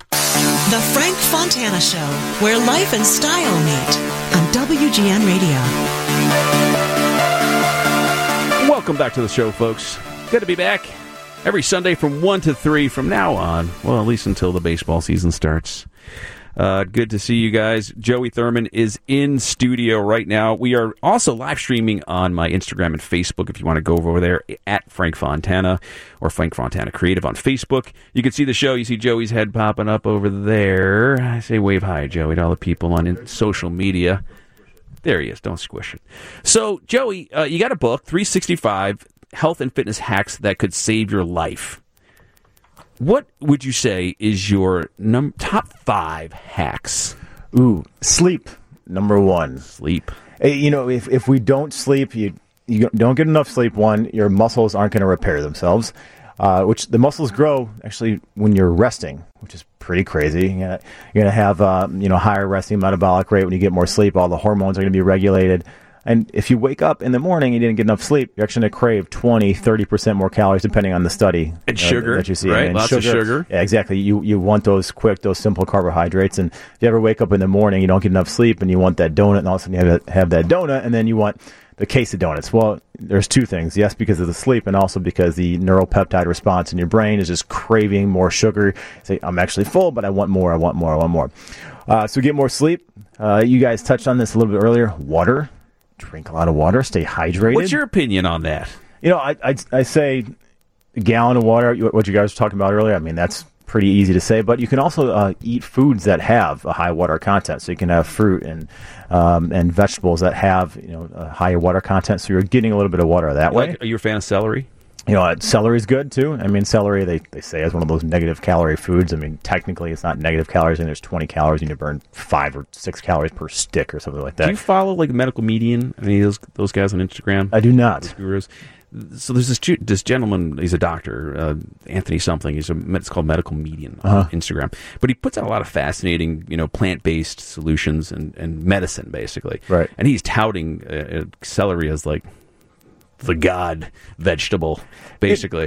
The Frank Fontana Show, where life and style meet on W G N Radio. Welcome back to the show, folks. Good to be back every Sunday from one to three from now on. Well, at least until the baseball season starts. Uh, good to see you guys. Joey Thurman is in studio right now. We are also live streaming on my Instagram and Facebook if you want to go over there at Frank Fontana or Frank Fontana Creative on Facebook. You can see the show. You see Joey's head popping up over there. I say wave hi, Joey, to all the people on in- social media. There he is. Don't squish it. So, Joey, uh, you got a book, three sixty-five, Health and Fitness Hacks That Could Save Your Life. What would you say is your num- top five hacks? Ooh, sleep number one. Sleep. Hey, you know, if if we don't sleep, you you don't get enough sleep. One, your muscles aren't going to repair themselves. Uh, which the muscles grow actually when you're resting, which is pretty crazy. You're gonna, you're gonna have uh, you know higher resting metabolic rate when you get more sleep. All the hormones are going to be regulated. And if you wake up in the morning and you didn't get enough sleep, you're actually going to crave twenty, thirty percent more calories depending on the study. And uh, sugar, that you see. right? And Lots of sugar. Yeah, exactly. You you want those quick, those simple carbohydrates. And if you ever wake up in the morning, you don't get enough sleep, and you want that donut, and all of a sudden you have, have that donut, and then you want the case of donuts. Well, there's two things. Yes, because of the sleep, and also because the neuropeptide response in your brain is just craving more sugar. Say, I'm actually full, but I want more, I want more, I want more. Uh, so get more sleep. Uh, you guys touched on this a little bit earlier. Water. Drink a lot of water. Stay hydrated. What's your opinion on that? You know, I, I, I say a gallon of water, what you guys were talking about earlier, I mean, that's pretty easy to say, but you can also uh, eat foods that have a high water content. So you can have fruit and um, and vegetables that have, you know, a higher water content. So you're getting a little bit of water that way. Like, are you a fan of celery? You know, celery is good too. I mean, celery, they, they say is one of those negative calorie foods. I mean, technically it's not negative calories, and there's twenty calories, and you burn five or six calories per stick or something like that. Do you follow like Medical Median? Any of those, those guys on Instagram? I do not. Those gurus. So there's this ju- this gentleman. He's a doctor, uh, Anthony something. He's a it's called Medical Median on Uh-huh. Instagram. But he puts out a lot of fascinating, you know, plant based solutions and, and medicine basically. Right. And he's touting uh, uh, celery as like the god vegetable, basically.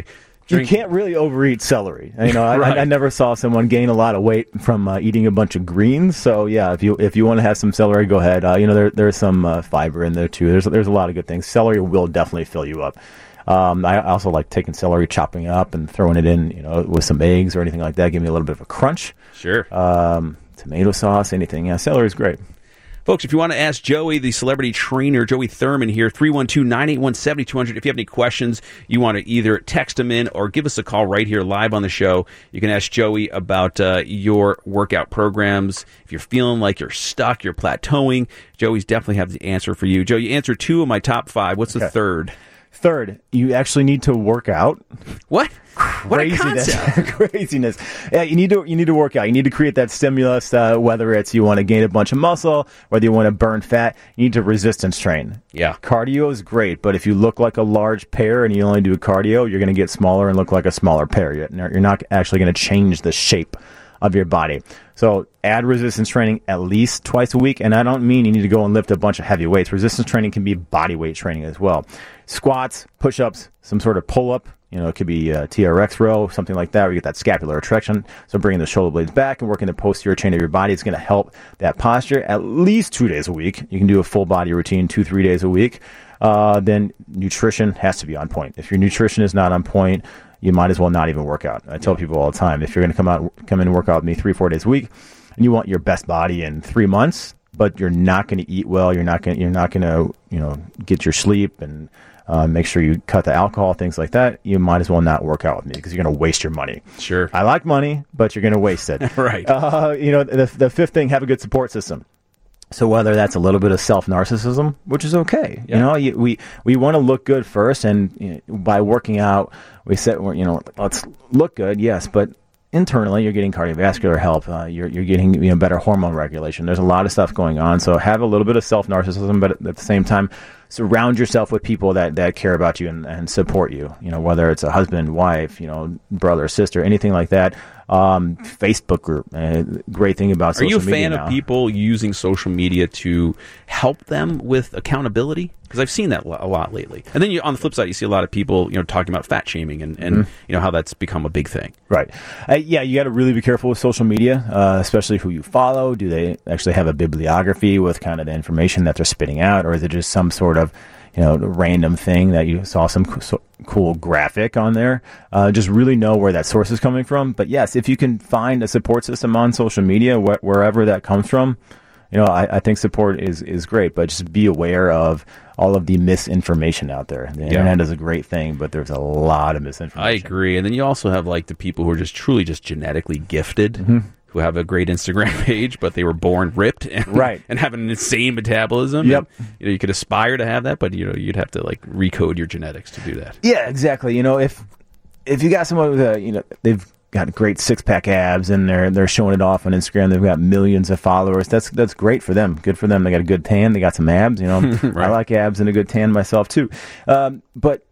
You can't really overeat celery. You know, I, Right. I, I never saw someone gain a lot of weight from uh, eating a bunch of greens. So yeah, if you if you want to have some celery, go ahead. Uh, you know, there there's some uh, fiber in there too. There's there's a lot of good things. Celery will definitely fill you up. Um, I also like taking celery, chopping it up, and throwing it in, you know, with some eggs or anything like that. Give me a little bit of a crunch. Sure. Um, tomato sauce, anything. Yeah, celery is great. Folks, if you want to ask Joey, the celebrity trainer, Joey Thurman here, three one two, nine eight one, seven two zero zero. If you have any questions, you want to either text them in or give us a call right here live on the show. You can ask Joey about uh, your workout programs. If you're feeling like you're stuck, you're plateauing, Joey's definitely have the answer for you. Joe, you answered two of my top five. What's the Okay. third? Third, you actually need to work out. What? What a Craziness. concept. Craziness. Yeah, you need to you need to work out. You need to create that stimulus. Uh, whether it's you want to gain a bunch of muscle, whether you want to burn fat, you need to resistance train. Yeah. Cardio is great, but if you look like a large pear and you only do cardio, you're going to get smaller and look like a smaller pear. You're you're not actually going to change the shape of your body. So add resistance training at least twice a week. And I don't mean you need to go and lift a bunch of heavy weights. Resistance training can be body weight training as well. Squats, push-ups, some sort of pull-up. You know, it could be a T R X row, something like that, where you get that scapular retraction. So bringing the shoulder blades back and working the posterior chain of your body is going to help that posture at least two days a week. You can do a full body routine two, three days a week. Uh, then nutrition has to be on point. If your nutrition is not on point, you might as well not even work out. I tell people all the time, if you're going to come out, come in and work out with me three, four days a week, and you want your best body in three months, but you're not going to eat well, you're not going, you're not going to, you know, get your sleep and uh, make sure you cut the alcohol, things like that. You might as well not work out with me because you're going to waste your money. Sure. I like money, but you're going to waste it. Right. Uh, you know, the the fifth thing, have a good support system. So whether that's a little bit of self-narcissism, which is okay, Yeah. you know, you, we, we want to look good first, and you know, by working out, we said, you know, let's look good, yes, but internally you're getting cardiovascular help, uh, you're you're getting, you know, better hormone regulation. There's a lot of stuff going on, so have a little bit of self-narcissism, but at the same time, surround yourself with people that, that care about you and, and support you, you know, whether it's a husband, wife, you know, brother, sister, anything like that. Um, Facebook group, uh, great thing about Are social you a media fan now. of people using social media to help them with accountability? Because I've seen that lo- a lot lately. And then you, on the flip side, you see a lot of people, you know, talking about fat shaming and, and Mm-hmm. you know, how that's become a big thing. Right. Uh, yeah, you got to really be careful with social media, uh, especially who you follow. Do they actually have a bibliography with kind of the information that they're spitting out, or is it just some sort of, you know, random thing that you saw some co- so cool graphic on there? Uh, just really know where that source is coming from. But yes, if you can find a support system on social media, wh- wherever that comes from, you know, I, I think support is, is great. But just be aware of all of the misinformation out there. The internet is a great thing, but there's a lot of misinformation. I agree. And then you also have like the people who are just truly just genetically gifted. Mm-hmm. Who have a great Instagram page, but they were born ripped and, Right. and have an insane metabolism. Yep. And, you know, you could aspire to have that, but you know, you'd have to like recode your genetics to do that. Yeah, exactly. You know, if if you got someone with a, you know, they've got great six pack abs and they're they're showing it off on Instagram, they've got millions of followers. That's that's great for them. Good for them. They got a good tan. They got some abs. You know, Right. I like abs and a good tan myself too. Um, but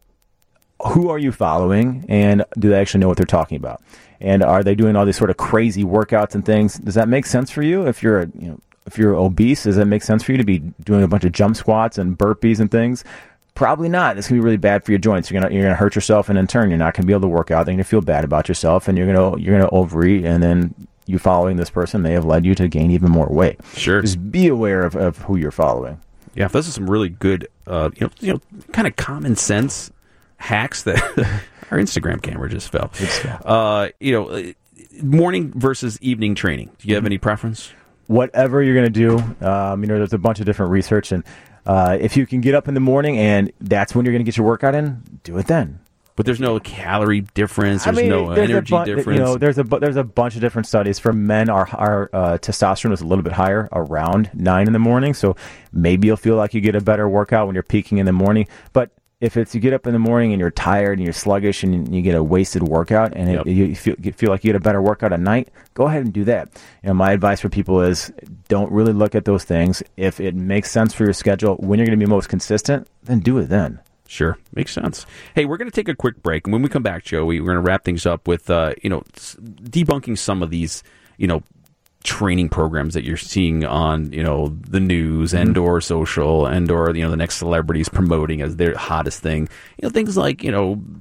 who are you following, and do they actually know what they're talking about? And are they doing all these sort of crazy workouts and things? Does that make sense for you? If you're, you know, if you're obese, does that make sense for you to be doing a bunch of jump squats and burpees and things? Probably not. It's gonna be really bad for your joints. You're gonna you're gonna hurt yourself, and in turn, you're not gonna be able to work out. Then you're gonna feel bad about yourself, and you're gonna you're gonna overeat, and then you following this person may have led you to gain even more weight. Sure. Just be aware of, of who you're following. Yeah, those are some really good, uh, you know, you know, kind of common sense hacks that our Instagram camera just fell. Uh, you know, morning versus evening training. Do you have any preference? Whatever you're going to do, um, you know, there's a bunch of different research, and uh, if you can get up in the morning and that's when you're going to get your workout in, do it then. But there's no calorie difference. There's I mean, no there's a energy bu- difference. You know, there's a bu- there's a bunch of different studies. For men, our our uh, testosterone is a little bit higher around nine in the morning, so maybe you'll feel like you get a better workout when you're peaking in the morning. But if it's you get up in the morning and you're tired and you're sluggish and you get a wasted workout and Yep. it, you feel you feel like you get a better workout at night, go ahead and do that. You know, my advice for people is don't really look at those things. If it makes sense for your schedule, when you're going to be most consistent, then do it then. Sure. Makes sense. Hey, we're going to take a quick break. And when we come back, Joey, we're going to wrap things up with, uh, you know, s- debunking some of these, you know, training programs that you're seeing on, you know, the news and or social and or, you know, the next celebrities promoting as their hottest thing. You know, things like, you know,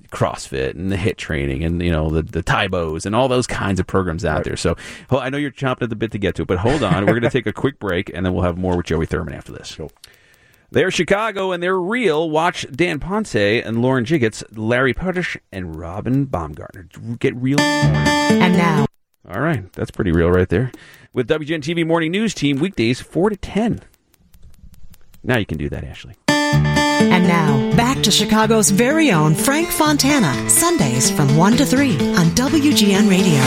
CrossFit and the HIIT training and, you know, the, the Taibos and all those kinds of programs out right. there. So well, I know you're chomping at the bit to get to it, but hold on. We're going to take a quick break, and then we'll have more with Joey Thurman after this. Cool. They're Chicago, and they're real. Watch Dan Ponce and Lauren Jiggets, Larry Potish, and Robin Baumgartner. Get real. And now. All right. That's pretty real right there. With W G N T V Morning News Team, weekdays four to ten. Now you can do that, Ashley. And now, back to Chicago's very own Frank Fontana, Sundays from one to three on W G N Radio.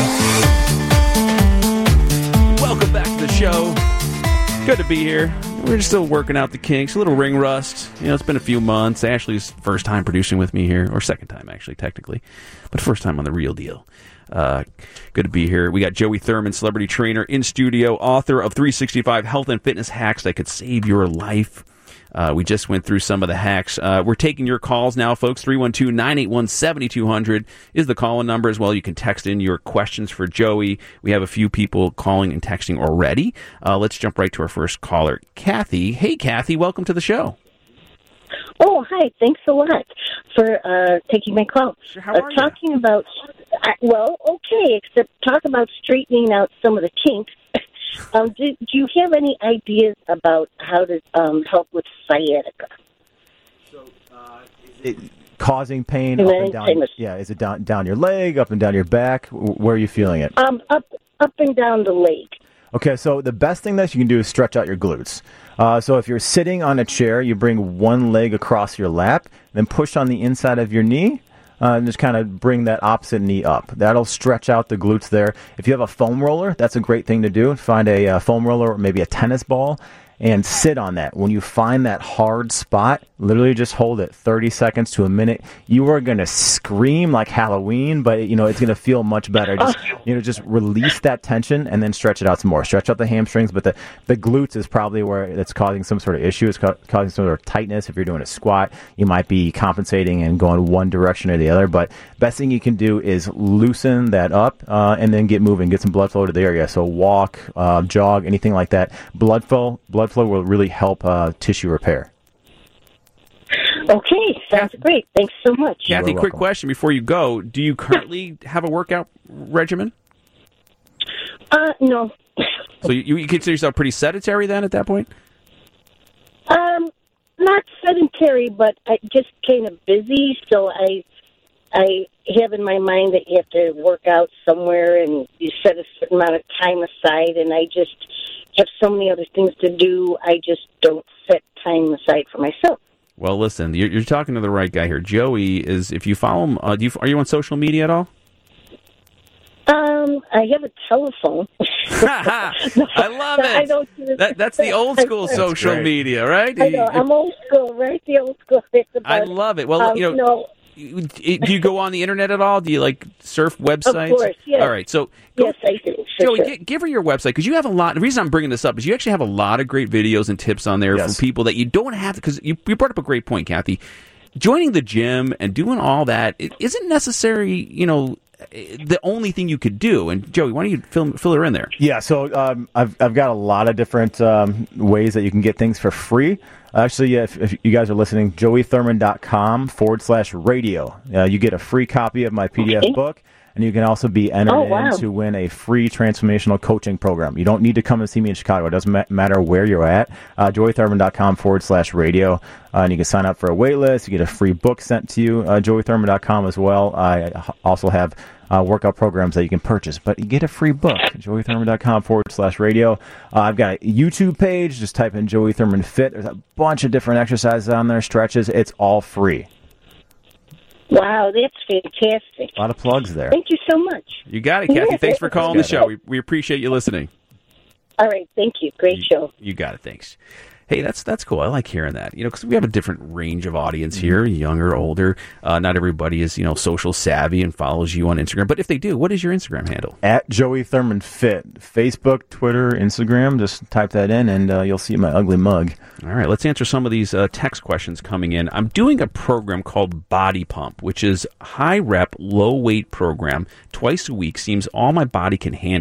Welcome back to the show. Good to be here. We're still working out the kinks, a little ring rust. You know, it's been a few months. Ashley's first time producing with me here, or second time, actually, technically. But first time on the real deal. Uh, good to be here. We got Joey Thurman, celebrity trainer, in studio, author of three sixty-five Health and Fitness Hacks That Could Save Your Life. Uh, we just went through some of the hacks. Uh, we're taking your calls now, folks. three one two, nine eight one, seven two zero zero is the call-in number as well. You can text in your questions for Joey. We have a few people calling and texting already. Uh, let's jump right to our first caller, Kathy. Hey, Kathy, welcome to the show. Oh, hi. Thanks a lot for uh, taking my call. Sure, how uh, are talking you? about, uh, well, okay, except talk about straightening out some of the kinks. um, do, do you have any ideas about how to um, help with sciatica? So, uh, is it causing pain up and down? Yeah, is it down down your leg, up and down your back? Where are you feeling it? Um, up up and down the leg. Okay, so the best thing that you can do is stretch out your glutes. Uh, so if you're sitting on a chair, you bring one leg across your lap, then push on the inside of your knee, uh, and just kind of bring that opposite knee up. That'll stretch out the glutes there. If you have a foam roller, that's a great thing to do. Find a uh, foam roller or maybe a tennis ball and sit on that. When you find that hard spot, literally just hold it thirty seconds to a minute. You are going to scream like Halloween, but you know it's going to feel much better. Just you know, just release that tension and then stretch it out some more. Stretch out the hamstrings, but the, the glutes is probably where it's causing some sort of issue. It's ca- causing some sort of tightness. If you're doing a squat, you might be compensating and going one direction or the other. But best thing you can do is loosen that up uh, and then get moving, get some blood flow to the area. So walk, uh, jog, anything like that. Blood flow, blood flow will really help uh, tissue repair. Okay, sounds great. Thanks so much. Kathy, quick question before you go. Do you currently have a workout regimen? Uh, no. So you, you consider yourself pretty sedentary then at that point? Um, not sedentary, but I just kind of busy, so I I have in my mind that you have to work out somewhere and you set a certain amount of time aside, and I just have so many other things to do, I just don't set time aside for myself. Well, listen, you're, you're talking to the right guy here. Joey is, if you follow him, uh, do you, are you on social media at all? Um, I have a telephone. no, I love it. I don't do that, that's the old school social great. media, right? I know, I'm old school, right? The old school. I love it. Well, um, you know, no. do you go on the internet at all? Do you, like, surf websites? Of course, yes. All right, so go, yes, I do. Joey, sure. g- give her your website, because you have a lot. The reason I'm bringing this up is you actually have a lot of great videos and tips on there yes. for people that you don't have to, because you, you brought up a great point, Kathy. Joining the gym and doing all that, it isn't necessary, you know, the only thing you could do. And Joey, why don't you fill, fill her in there? Yeah, so um, I've I've got a lot of different um, ways that you can get things for free. Actually, yeah, if, if you guys are listening, joeythurman.com forward slash radio. Uh, you get a free copy of my P D F okay. book, and you can also be entered oh, wow. in to win a free transformational coaching program. You don't need to come and see me in Chicago. It doesn't ma- matter where you're at. Uh, joeythurman.com forward slash radio. Uh, and you can sign up for a wait list. You get a free book sent to you, uh, joeythurman dot com as well. I also have uh, workout programs that you can purchase, but you get a free book, joeythurman.com forward slash radio. Uh, I've got a YouTube page. Just type in Joey Thurman Fit. There's a bunch of different exercises on there, stretches. It's all free. Wow, that's fantastic. A lot of plugs there. Thank you so much. You got it, Kathy. Yeah, Thanks for calling the it. show. We, we appreciate you listening. All right, thank you. Great you, show. You got it. Thanks. Hey, that's that's cool. I like hearing that. You know, because we have a different range of audience here, younger, older. Uh, not everybody is, you know, social savvy and follows you on Instagram. But if they do, what is your Instagram handle? At Joey Thurman Fit. Facebook, Twitter, Instagram. Just type that in, and uh, you'll see my ugly mug. All right, let's answer some of these uh, text questions coming in. I'm doing a program called Body Pump, which is high rep, low weight program. Twice a week seems all my body can handle.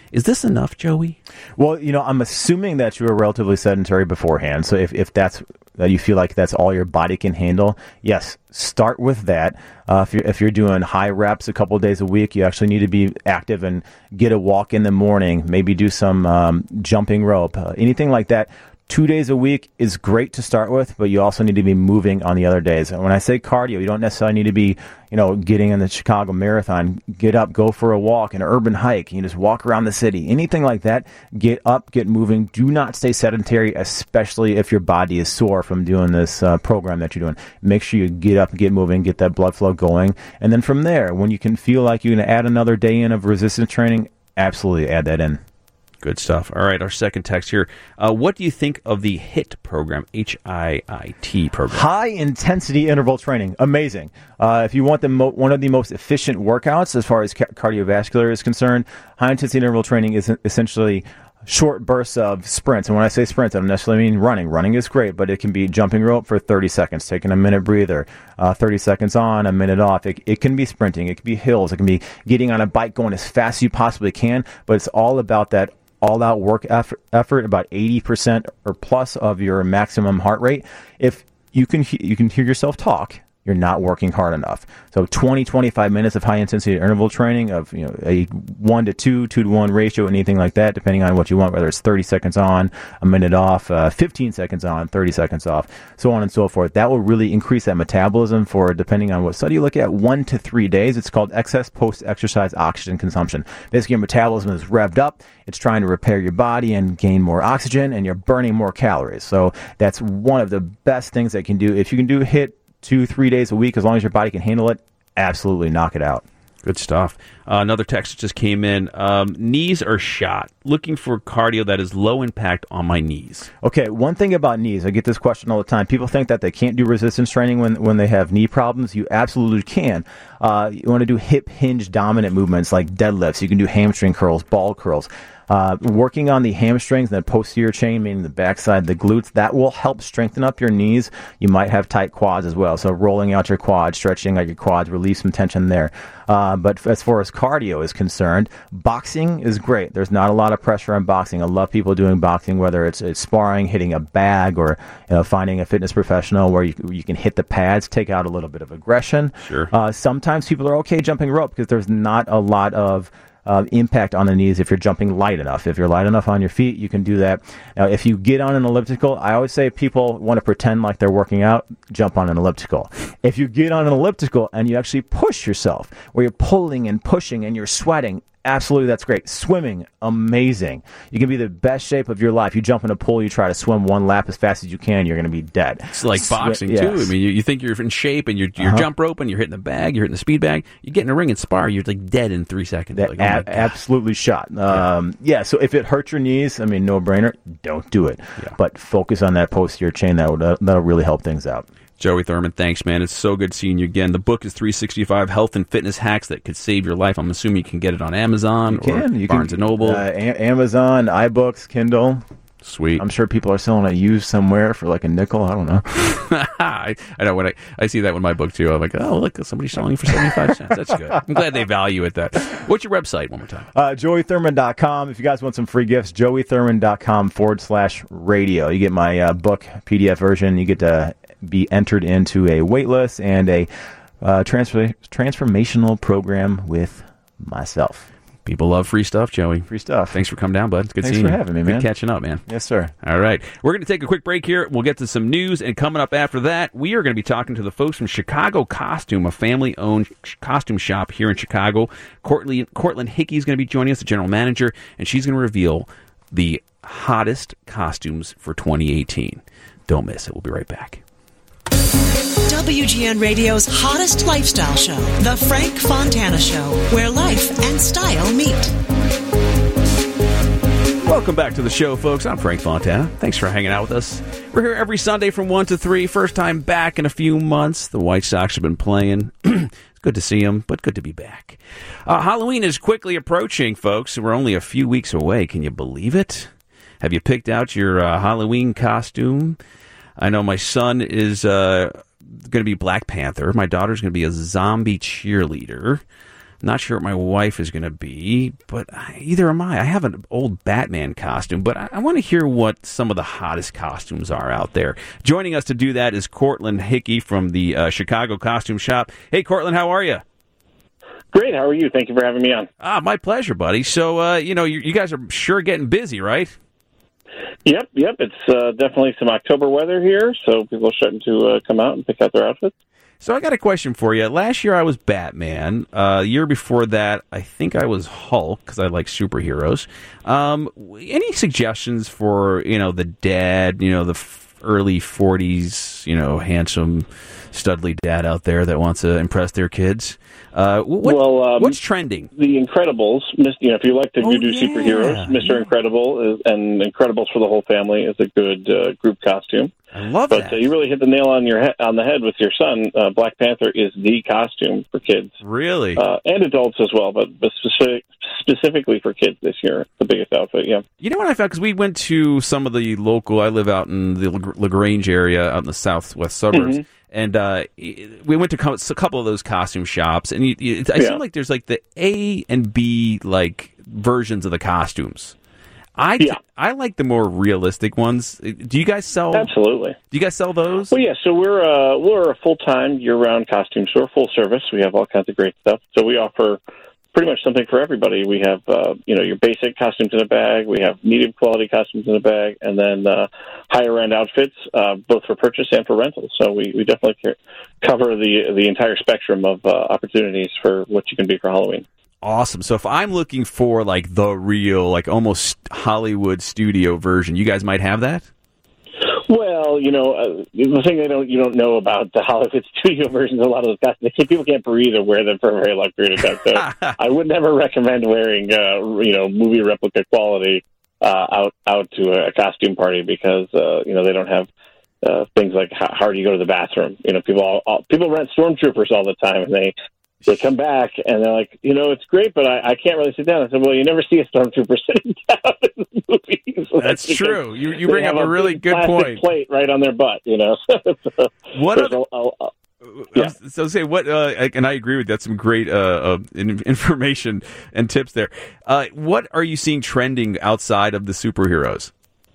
Is this enough, Joey? Well, you know, I'm assuming that you were relatively sedentary beforehand. So if, if that's that you feel like that's all your body can handle, yes, start with that. Uh, if you're if you're doing high reps a couple of days a week, you actually need to be active and get a walk in the morning. Maybe do some um, jumping rope, uh, anything like that. Two days a week is great to start with, but you also need to be moving on the other days. And when I say cardio, you don't necessarily need to be, you know, getting in the Chicago Marathon. Get up, go for a walk, an urban hike. You just walk around the city. Anything like that, get up, get moving. Do not stay sedentary, especially if your body is sore from doing this uh, program that you're doing. Make sure you get up, get moving, get that blood flow going. And then from there, when you can feel like you're going to add another day in of resistance training, absolutely add that in. Good stuff. All right, our second text here. Uh, what do you think of the HIIT program, H I I T program? High-intensity interval training. Amazing. Uh, if you want the mo- one of the most efficient workouts as far as ca- cardiovascular is concerned, high-intensity interval training is essentially short bursts of sprints. And when I say sprints, I don't necessarily mean running. Running is great, but it can be jumping rope for thirty seconds, taking a minute breather, uh, thirty seconds on, a minute off. It, it can be sprinting. It can be hills. It can be getting on a bike, going as fast as you possibly can, but it's all about that all-out work effort, effort, about eighty percent or plus of your maximum heart rate. If you can he- you can hear yourself talk, you're not working hard enough. So twenty, twenty-five minutes of high-intensity interval training of, you know, a one to two, two to one ratio, anything like that, depending on what you want, whether it's thirty seconds on, a minute off, uh, fifteen seconds on, thirty seconds off, so on and so forth. That will really increase that metabolism for, depending on what study you look at, one to three days. It's called excess post-exercise oxygen consumption. Basically, your metabolism is revved up. It's trying to repair your body and gain more oxygen, and you're burning more calories. So that's one of the best things that you can do. If you can do HIIT two, three days a week, as long as your body can handle it, absolutely knock it out. Good stuff. Uh, another text just came in. Um, knees are shot. Looking for cardio that is low impact on my knees. Okay, one thing about knees, I get this question all the time. People think that they can't do resistance training when, when they have knee problems. You absolutely can. Uh, you want to do hip hinge dominant movements like deadlifts. You can do hamstring curls, ball curls. Uh, working on the hamstrings and the posterior chain, meaning the backside, the glutes, that will help strengthen up your knees. You might have tight quads as well. So rolling out your quads, stretching out your quads, relieve some tension there. Uh, but as far as cardio is concerned, boxing is great. There's not a lot of pressure on boxing. I love people doing boxing, whether it's, it's sparring, hitting a bag, or, you know, finding a fitness professional where you, you can hit the pads, take out a little bit of aggression. Sure. Uh, sometimes people are okay jumping rope because there's not a lot of Uh, impact on the knees if you're jumping light enough. If you're light enough on your feet, you can do that. Now, if you get on an elliptical, I always say people want to pretend like they're working out, jump on an elliptical. If you get on an elliptical and you actually push yourself, where you're pulling and pushing and you're sweating, absolutely, that's great. Swimming, amazing. You can be the best shape of your life. You jump in a pool, you try to swim one lap as fast as you can, you're going to be dead. It's like Swi- boxing, yes. too. I mean, you, you think you're in shape and you're, you're Uh-huh. jump roping, you're hitting the bag, you're hitting the speed bag. You get in a ring and spar, you're like dead in three seconds. That like, oh my a- God. absolutely shot. Um, yeah. yeah, so if it hurts your knees, I mean, no brainer, don't do it. Yeah. But focus on that posterior chain. That would, uh, that'll really help things out. Joey Thurman, thanks, man. It's so good seeing you again. The book is three sixty-five Health and Fitness Hacks That Could Save Your Life. I'm assuming you can get it on Amazon You can. or You Barnes can, and Noble. Uh, a- Amazon, iBooks, Kindle. Sweet. I'm sure people are selling it used somewhere for like a nickel. I don't know. I, I know when I, I see that with my book too. I'm like, oh, look, somebody's selling it for seventy-five cents. That's good. I'm glad they value it that. What's your website one more time? Uh, joey thurman dot com. If you guys want some free gifts, joey thurman dot com forward slash radio. You get my uh, book P D F version. You get to be entered into a wait list and a uh, transfer, transformational program with myself. People love free stuff, Joey. Free stuff. Thanks for coming down, bud. It's good Thanks seeing for you. having me, Good man. catching up, man. Yes, sir. All right. We're going to take a quick break here. We'll get to some news, and coming up after that, we are going to be talking to the folks from Chicago Costume, a family-owned costume shop here in Chicago. Cortland, Cortland Hickey is going to be joining us, the general manager, and she's going to reveal the hottest costumes for twenty eighteen. Don't miss it. We'll be right back. W G N Radio's hottest lifestyle show, The Frank Fontana Show, where life and style meet. Welcome back to the show, folks. I'm Frank Fontana. Thanks for hanging out with us. We're here every Sunday from one to three. First time back in a few months. The White Sox have been playing. It's good to see them, but good to be back. Uh, Halloween is quickly approaching, folks. We're only a few weeks away. Can you believe it? Have you picked out your uh, Halloween costume? I know my son is uh, going to be Black Panther. My daughter's going to be a zombie cheerleader. Not sure what my wife is going to be, but either am I. I have an old Batman costume, but I, I want to hear what some of the hottest costumes are out there. Joining us to do that is Cortland Hickey from the uh, Chicago Costume Shop. Hey, Cortland, how are you? Great. How are you? Thank you for having me on. Ah, my pleasure, buddy. So, uh, you know, you, you guys are sure getting busy, right? Yep, yep. It's uh, definitely some October weather here, so people are starting to uh, come out and pick out their outfits. So I got a question for you. Last year I was Batman. Uh, the year before that, I think I was Hulk because I like superheroes. Um, any suggestions for, you know, the dad, you know, the f- early forties, you know, handsome, studly dad out there that wants to impress their kids? Uh, what, well, um, what's trending? The Incredibles. You know, if you like to oh, do yeah. superheroes, Mister Yeah. Incredible is, and Incredibles for the whole family is a good uh, group costume. I love but, that. But uh, you really hit the nail on your he- on the head with your son. Uh, Black Panther is the costume for kids. Really? Uh, and adults as well, but, but specific, specifically for kids this year, the biggest outfit, yeah. You know what I found? Because we went to some of the local, I live out in the LaGrange area, out in the southwest suburbs. Mm-hmm. And uh, we went to a couple of those costume shops, and you, you, I yeah. feel like there's like the A and B like versions of the costumes. I yeah. I like the more realistic ones. Do you guys sell? Absolutely. Do you guys sell those? Well, yeah. So we're uh, we're a full time year round costume store, full service. We have all kinds of great stuff. So we offer pretty much something for everybody. We have, uh, you know, your basic costumes in a bag. We have medium quality costumes in a bag, and then uh, higher end outfits, uh, both for purchase and for rental. So we, we definitely cover the the entire spectrum of uh, opportunities for what you can be for Halloween. Awesome. So if I'm looking for like the real, like almost Hollywood studio version, you guys might have that? Well, you know, uh, the thing they don't you don't know about the Hollywood studio versions of a lot of those costumes, people can't breathe or wear them for a very long period of time. So I would never recommend wearing, uh, you know, movie replica quality uh, out out to a costume party because uh, you know they don't have uh, things like how, how do you go to the bathroom. You know, people all, all, people rent stormtroopers all the time, and they. They come back, and they're like, you know, it's great, but I, I can't really sit down. I said, well, you never see a stormtrooper sitting down in the movies. So that's that's true. You you bring up a, a really good point. Plate right on their butt, you know. so, what other... a, a, a, yeah. So say what, uh, and I agree with that. Some great uh, uh, information and tips there. Uh, what are you seeing trending outside of the superheroes?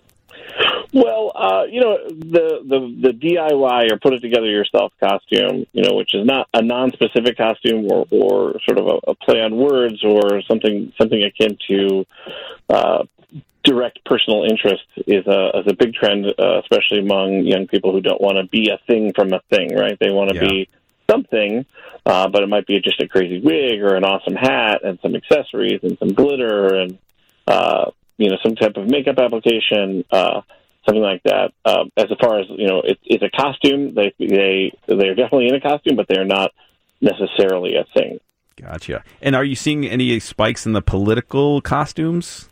Well, uh, you know, the, the the D I Y or put it together yourself costume, you know, which is not a non-specific costume or, or sort of a, a play on words or something something akin to uh, direct personal interest is a is a big trend, uh, especially among young people who don't want to be a thing from a thing, right? They want to yeah. be something, uh, but it might be just a crazy wig or an awesome hat and some accessories and some glitter and uh, you know some type of makeup application. Uh, Something like that. Uh, as far as you know, it, it's a costume. They they they're definitely in a costume, but they're not necessarily a thing. Gotcha. And are you seeing any spikes in the political costumes?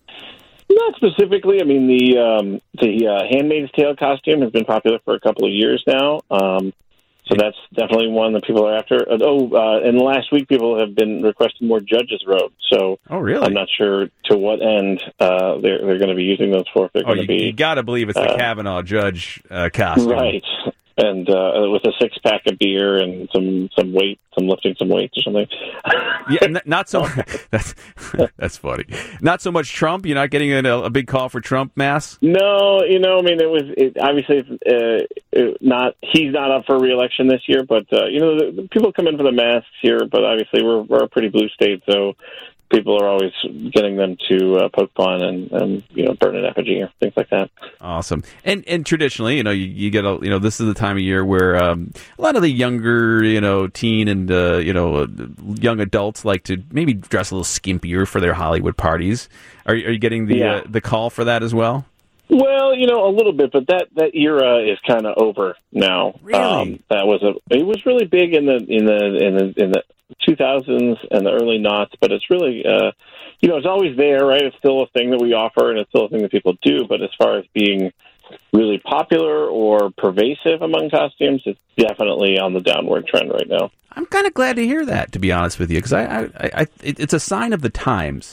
Not specifically. I mean, the um, the uh, Handmaid's Tale costume has been popular for a couple of years now. Um, so that's definitely one that people are after. Oh, uh, and last week people have been requesting more judges' robes. So oh, really? I'm not sure to what end uh, they're they're going to be using those for. If they're oh, going to be, you got to believe it's the uh, Kavanaugh judge uh, costume, right? And uh, with a six pack of beer and some, some weight, some lifting some weights or something. yeah, n- not so. That's that's funny. Not so much Trump. You're not getting a, a big call for Trump mass. No, you know, I mean, it was it, obviously uh, it, not. He's not up for re-election this year, but uh, you know, the, the people come in for the masks here. But obviously, we're we're a pretty blue state, so. People are always getting them to uh, poke fun and, and you know burn an effigy or things like that. Awesome. And and traditionally, you know, you, you get a you know this is the time of year where um, a lot of the younger you know teen and uh, you know uh, young adults like to maybe dress a little skimpier for their Hollywood parties. Are you, are you getting the yeah. uh, the call for that as well? Well, you know, a little bit, but that, that era is kind of over now. Really, um, that was a it was really big in the in the in the in the two thousands and the early noughts, but it's really uh, you know it's always there, right? It's still a thing that we offer, and it's still a thing that people do. But as far as being really popular or pervasive among costumes, it's definitely on the downward trend right now. I'm kind of glad to hear that, to be honest with you, because I, I, I, it's a sign of the times.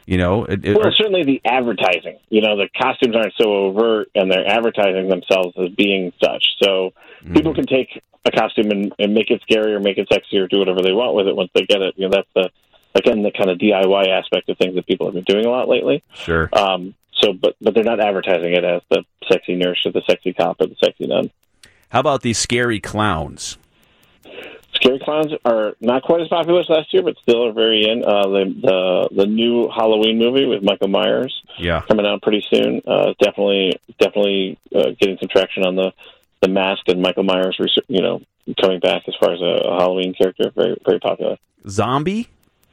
You know, it, it, well, or, certainly the advertising. You know, the costumes aren't so overt, and they're advertising themselves as being such. So mm. people can take a costume and, and make it scary or make it sexy or do whatever they want with it once they get it. You know, that's the again the kind of D I Y aspect of things that people have been doing a lot lately. Sure. Um, so, but but they're not advertising it as the sexy nurse or the sexy cop or the sexy nun. How about these scary clowns? Scary clowns are not quite as popular as last year, but still are very in. Uh, the, the the new Halloween movie with Michael Myers, yeah, coming out pretty soon. Uh, definitely, definitely uh, getting some traction on the, the mask and Michael Myers, you know, coming back as far as a, a Halloween character. Very very popular. Zombie.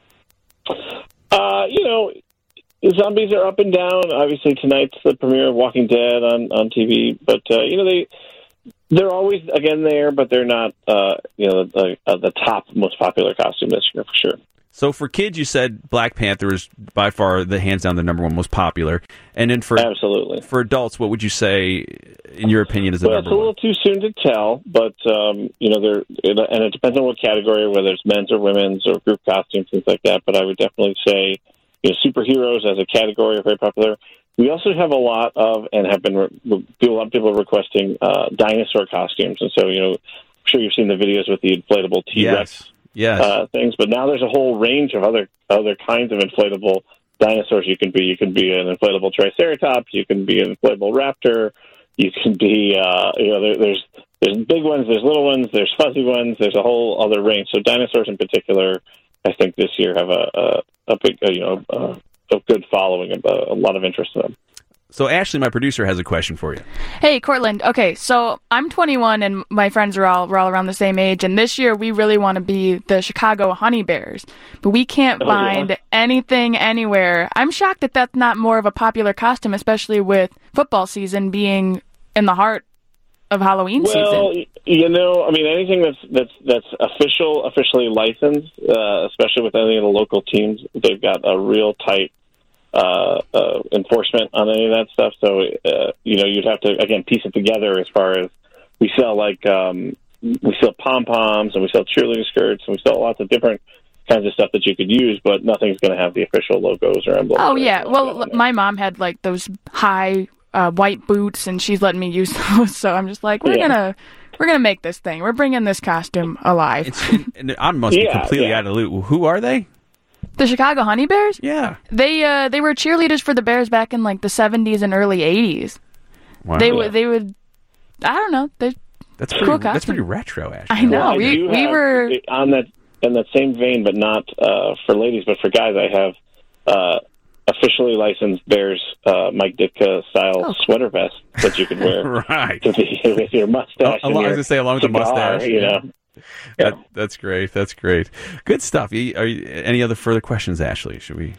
Uh, you know, zombies are up and down. Obviously, tonight's the premiere of Walking Dead on on T V, but uh, you know they. They're always, again, there, but they're not, uh, you know, the, uh, the top most popular costume this year, for sure. So for kids, you said Black Panther is by far, the hands down, the number one most popular. And then for absolutely for adults, what would you say, in your opinion, is the well, number one? one? Well, it's a little too soon to tell, but, um, you know, there, and it depends on what category, whether it's men's or women's or group costumes, things like that. But I would definitely say, you know, superheroes as a category are very popular. We also have a lot of, and have been, re- a lot of people are requesting uh, dinosaur costumes. And so, you know, I'm sure you've seen the videos with the inflatable T-Rex yes. Yes. Uh, things. But now there's a whole range of other other kinds of inflatable dinosaurs you can be. You can be an inflatable Triceratops. You can be an inflatable raptor. You can be, uh, you know, there, there's there's big ones, there's little ones, there's fuzzy ones. There's a whole other range. So dinosaurs in particular, I think this year have a, a, a big, uh, you know, uh, a good following, a, a lot of interest in them. So Ashley, my producer, has a question for you. Hey, Cortland. Okay, so I'm twenty-one, and my friends are all we're all around the same age. And this year, we really want to be the Chicago Honey Bears, but we can't oh, find yeah. anything anywhere. I'm shocked that that's not more of a popular costume, especially with football season being in the heart of Halloween well, season. Well, you know, I mean, anything that's that's that's official, officially licensed, uh, especially with any of the local teams, they've got a real tight uh, uh, enforcement on any of that stuff. So, uh, you know, you'd have to again piece it together. As far as we sell, like um, we sell pom poms and we sell cheerleading skirts and we sell lots of different kinds of stuff that you could use, but nothing's going to have the official logos or emblems. Oh yeah, well, like my mom had like those high uh, white boots, and she's letting me use those. So I'm just like, we're yeah. gonna. We're going to make this thing. We're bringing this costume alive. It's, and, and I must be yeah, completely yeah. out of the loop. Who are they? The Chicago Honey Bears? Yeah. They uh, they were cheerleaders for the Bears back in like the seventies and early eighties. Wow. They Yeah. would they would I don't know. They That's cool pretty, that's costume. pretty retro, Ashley. I know. Well, I we do we have, were on that in that same vein, but not uh, for ladies, but for guys. I have uh, officially licensed Bears uh, Mike Ditka style Oh. sweater vest that you can wear Right. to the, with your mustache. Al- and along- I was your gonna say, along with the cigar, mustache, you yeah. know. That, that's great. That's great. Good stuff. You- Are you, any other further questions, Ashley? Should we?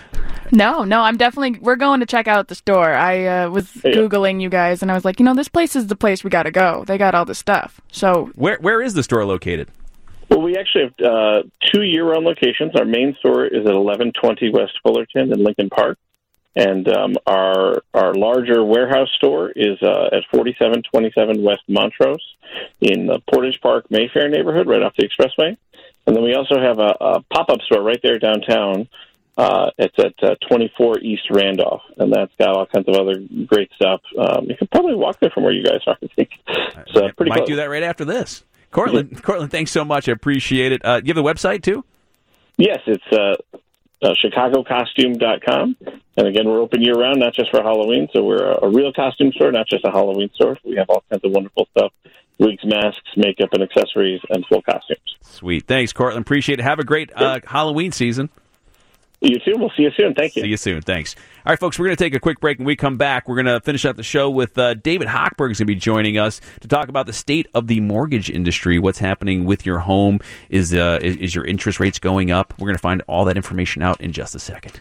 No, no, I'm definitely we're going to check out the store. I uh, was Yeah. Googling you guys and I was like, you know, this place is the place we got to go. They got all the stuff. So, Where Where is the store located? Well, we actually have uh, two year-round locations. Our main store is at eleven twenty West Fullerton in Lincoln Park, and um, our our larger warehouse store is uh, at forty-seven twenty-seven West Montrose in the Portage Park Mayfair neighborhood, right off the expressway. And then we also have a, a pop-up store right there downtown. Uh, it's at uh, twenty-four East Randolph, and that's got all kinds of other great stuff. Um, you could probably walk there from where you guys are, I think. It's uh, pretty Might close. do that right after this. Cortland, Cortland, thanks so much. I appreciate it. Uh, you have the website too? Yes, it's uh, uh, chicago costume dot com. And again, we're open year-round, not just for Halloween. So we're a, a real costume store, not just a Halloween store. We have all kinds of wonderful stuff, wigs, masks, makeup, and accessories, and full costumes. Sweet. Thanks, Cortland. Appreciate it. Have a great uh, Halloween season. You too. We'll see you soon. Thank you. See you soon. Thanks. All right, folks, we're going to take a quick break. When we come back, we're going to finish up the show with uh, David Hochberg is going to be joining us to talk about the state of the mortgage industry, what's happening with your home. Is, uh, is, is your interest rates going up? We're going to find all that information out in just a second.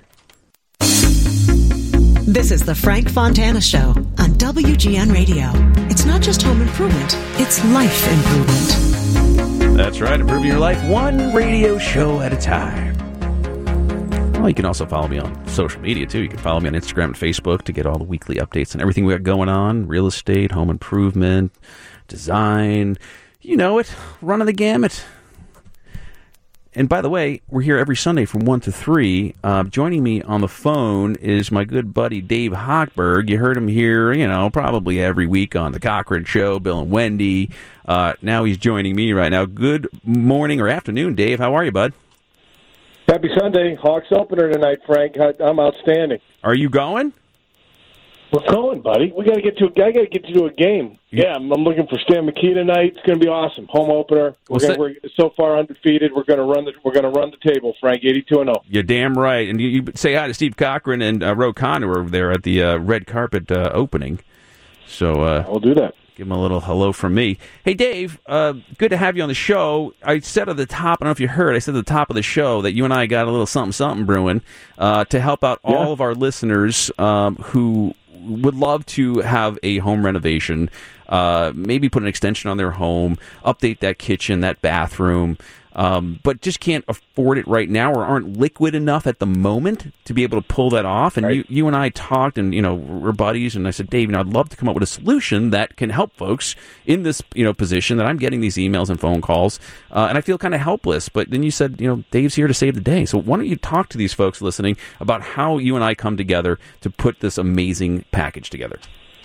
This is the Frank Fontana Show on W G N Radio. It's not just home improvement, it's life improvement. That's right, improving your life one radio show at a time. Well, you can also follow me on social media, too. You can follow me on Instagram and Facebook to get all the weekly updates and everything we got going on. Real estate, home improvement, design. You know it. Running the gamut. and by the way, we're here every Sunday from one to three. Uh, joining me on the phone is my good buddy Dave Hochberg. You heard him here, you know, probably every week on The Cochran Show, Bill and Wendy. Uh, now he's joining me right now. Good morning or afternoon, Dave. How are you, bud? Happy Sunday. Hawks opener tonight, Frank. I'm outstanding. Are you going? We're going, buddy. We got to get to. I got to get to a game. Yeah, I'm, I'm looking for Stan McKee tonight. It's going to be awesome. Home opener. We're, Well, gonna, we're so far undefeated. We're going to run the. We're going to run the table, Frank. eighty-two and oh. You're damn right. And you, you say hi to Steve Cochran and uh, Ro Khan over there at the uh, red carpet uh, opening. So uh, We'll do that. give him a little hello from me. Hey, Dave, uh, good to have you on the show. I said at the top, I don't know if you heard, I said at the top of the show that you and I got a little something, something brewing uh, to help out all Yeah. of our listeners um, who would love to have a home renovation, uh, maybe put an extension on their home, update that kitchen, that bathroom, um, but just can't afford it right now or aren't liquid enough at the moment to be able to pull that off. And Right. you, you and I talked, and you know we're buddies, and I said, Dave, you know, I'd love to come up with a solution that can help folks in this you know position that I'm getting these emails and phone calls, uh, and I feel kind of helpless. But then you said, you know, Dave's here to save the day. So why don't you talk to these folks listening about how you and I come together to put this amazing package together?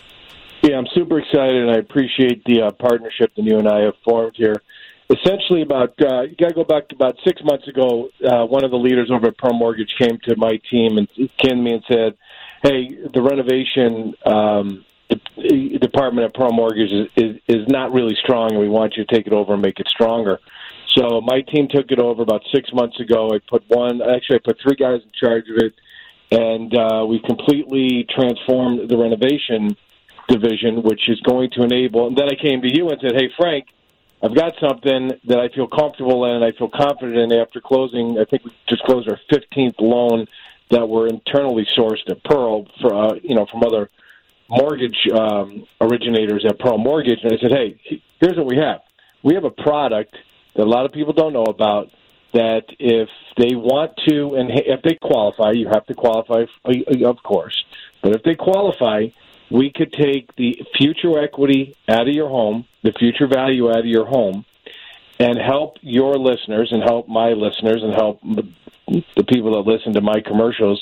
Yeah, I'm super excited, and I appreciate the uh, partnership that you and I have formed here. Essentially, about uh, you got to go back to about six months ago. Uh, one of the leaders over at Pro Mortgage came to my team and came to me and said, "Hey, the renovation um, de- department at Pro Mortgage is, is is not really strong, and we want you to take it over and make it stronger." So my team took it over about six months ago. I put one, actually, I put three guys in charge of it, and uh, we completely transformed the renovation division, which is going to enable. And then I came to you and said, "Hey, Frank, I've got something that I feel comfortable in and I feel confident in after closing. I think we just closed our fifteenth loan that were internally sourced at Pearl, for, uh, you know, from other mortgage um, originators at Pearl Mortgage." And I said, "Hey, here's what we have. We have a product that a lot of people don't know about that if they want to, and if they qualify, you have to qualify, of course, but if they qualify, we could take the future equity out of your home, the future value out of your home, and help your listeners and help my listeners and help the people that listen to my commercials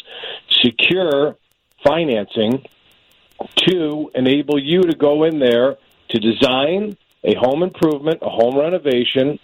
secure financing to enable you to go in there to design a home improvement, a home renovation.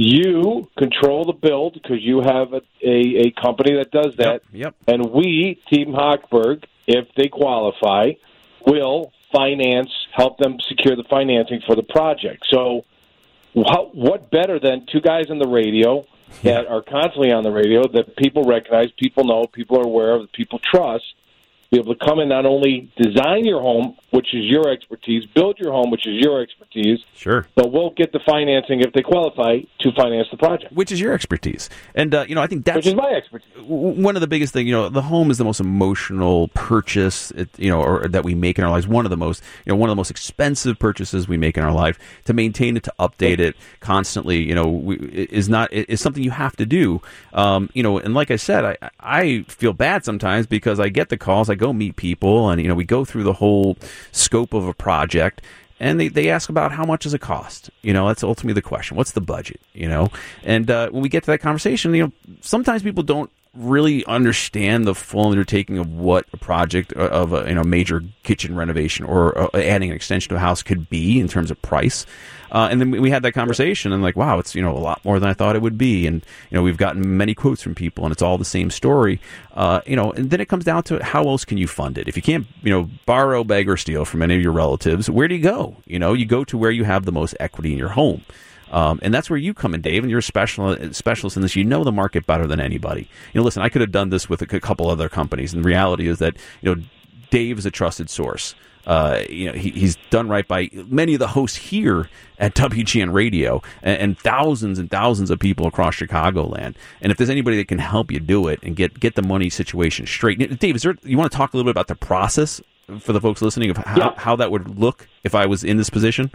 You control the build because you have a, a, a company that does that. Yep, yep. And we, Team Hochberg, if they qualify, will finance, help them secure the financing for the project. So how, what better than two guys on the radio that Yeah. are constantly on the radio, that people recognize, people know, people are aware of, that people trust, be able to come and not only design your home, which is your expertise, build your home, which is your expertise, Sure. but we'll get the financing if they qualify to finance the project. Which is your expertise. And, uh, you know, I think that's Which is my expertise. w- one of the biggest things. You know, the home is the most emotional purchase, it, you know, or that we make in our lives. One of the most, you know, one of the most expensive purchases we make in our life. To maintain it, to update it constantly, you know, we, is not is something you have to do. Um, you know, and like I said, I I feel bad sometimes because I get the calls, I go meet people, and you know, we go through the whole scope of a project. And they, they ask about how much does it cost? You know, that's ultimately the question. What's the budget? You know, and uh, when we get to that conversation, you know, sometimes people don't really understand the full undertaking of what a project of a you know major kitchen renovation or uh, adding an extension to a house could be in terms of price. Uh, and then we had that conversation, and like, wow, it's you know a lot more than I thought it would be. And you know, we've gotten many quotes from people, and it's all the same story. Uh, you know, and then it comes down to how else can you fund it? If you can't, you know, borrow, beg, or steal from any of your relatives, where do you go? You know, you go to where you have the most equity in your home. Um, and that's where you come in, Dave, and you're a special, specialist in this. You know the market better than anybody. You know, listen, I could have done this with a couple other companies, and the reality is that, you know, Dave is a trusted source. Uh, you know, he, he's done right by many of the hosts here at W G N Radio and, and thousands and thousands of people across Chicagoland. And if there's anybody that can help you do it and get, get the money situation straight. Dave, is there, you want to talk a little bit about the process for the folks listening of how, Yeah. how that would look if I was in this position?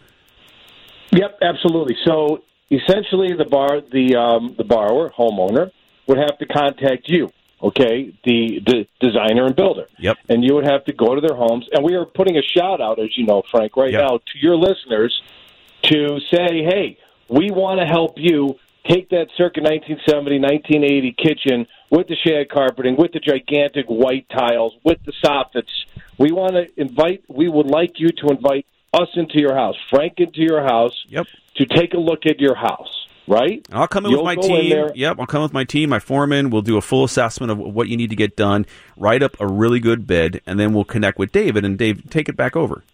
Yep, absolutely. So essentially, the bar, the um, the borrower, homeowner, would have to contact you, okay, the the designer and builder. Yep. And you would have to go to their homes. And we are putting a shout out, as you know, Frank, right Yep. now to your listeners to say, hey, we want to help you take that circa nineteen seventy, nineteen eighty kitchen with the shag carpeting, with the gigantic white tiles, with the soffits. We want to invite, we would like you to invite us into your house, Frank into your house, Yep. to take a look at your house, right? I'll come in You'll with my go in team. there- Yep, I'll come with my team, my foreman. We'll do a full assessment of what you need to get done, write up a really good bid, and then we'll connect with David, and Dave, take it back over.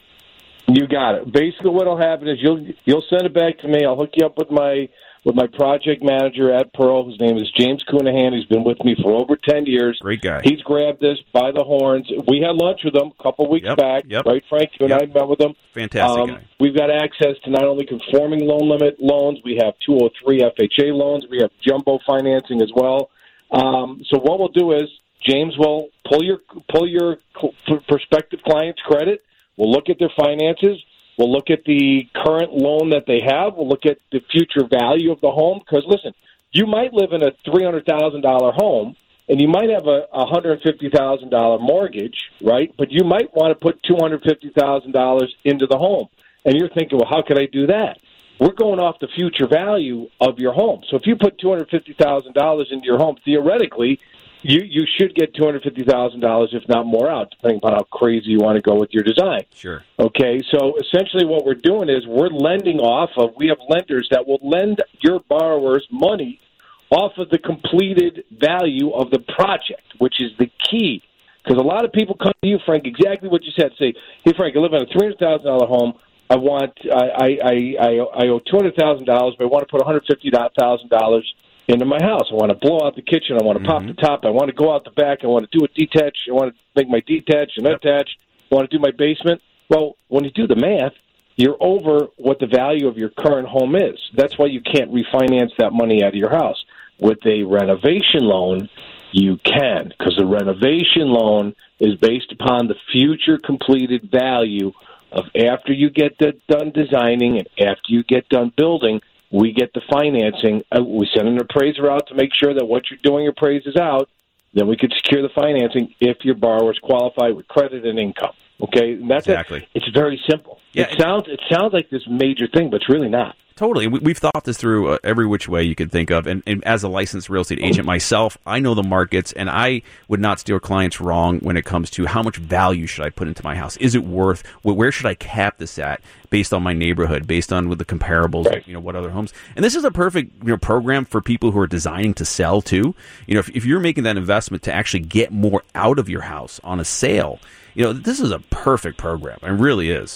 You got it. Basically, what will happen is you'll you'll send it back to me. I'll hook you up with my with my project manager at Pearl. His name is James Coonahan. He's been with me for over ten years. Great guy. He's grabbed this by the horns. We had lunch with him a couple weeks Yep, back, yep. right, Frank? You Yep. and I met with him. Fantastic Um, guy. We've got access to not only conforming loan limit loans, we have two oh three F H A loans, we have jumbo financing as well. Um, so what we'll do is James will pull your pull your cl- prospective client's credit. We'll look at their finances. We'll look at the current loan that they have. We'll look at the future value of the home. Because, listen, you might live in a three hundred thousand dollars home, and you might have a one hundred fifty thousand dollars mortgage, right? But you might want to put two hundred fifty thousand dollars into the home. And you're thinking, well, how could I do that? We're going off the future value of your home. So if you put two hundred fifty thousand dollars into your home, theoretically, you, you should get two hundred fifty thousand dollars, if not more, out, depending on how crazy you want to go with your design. Sure. Okay, so essentially what we're doing is we're lending off of, we have lenders that will lend your borrowers money off of the completed value of the project, which is the key. Because a lot of people come to you, Frank, exactly what you said. Say, hey, Frank, I live in a three hundred thousand dollars home. I want, I, I, I, I I owe two hundred thousand dollars, but I want to put one hundred fifty thousand dollars into my house. I want to blow out the kitchen. I want to Mm-hmm. pop the top. I want to go out the back. I want to do a detach. I want to make my detach and Yep. attach. I want to do my basement. Well, when you do the math, you're over what the value of your current home is. That's why you can't refinance that money out of your house. With a renovation loan, you can, because the renovation loan is based upon the future completed value of after you get the, done designing and after you get done building. We get the financing. Uh, we send an appraiser out to make sure that what you're doing appraises out. Then we could secure the financing if your borrowers qualify with credit and income. Okay, and that's Exactly. it. It's very simple. Yeah, it sounds it sounds like this major thing, but it's really not. Totally. We, we've thought this through uh, every which way you could think of. And, and as a licensed real estate agent myself, I know the markets, and I would not steer clients wrong when it comes to how much value should I put into my house. Is it worth, wh- where should I cap this at based on my neighborhood, based on with the comparables, Right. you know, what other homes. And this is a perfect you know, program for people who are designing to sell too. You know, if, if you're making that investment to actually get more out of your house on a sale, you know, this is a perfect program. It really is.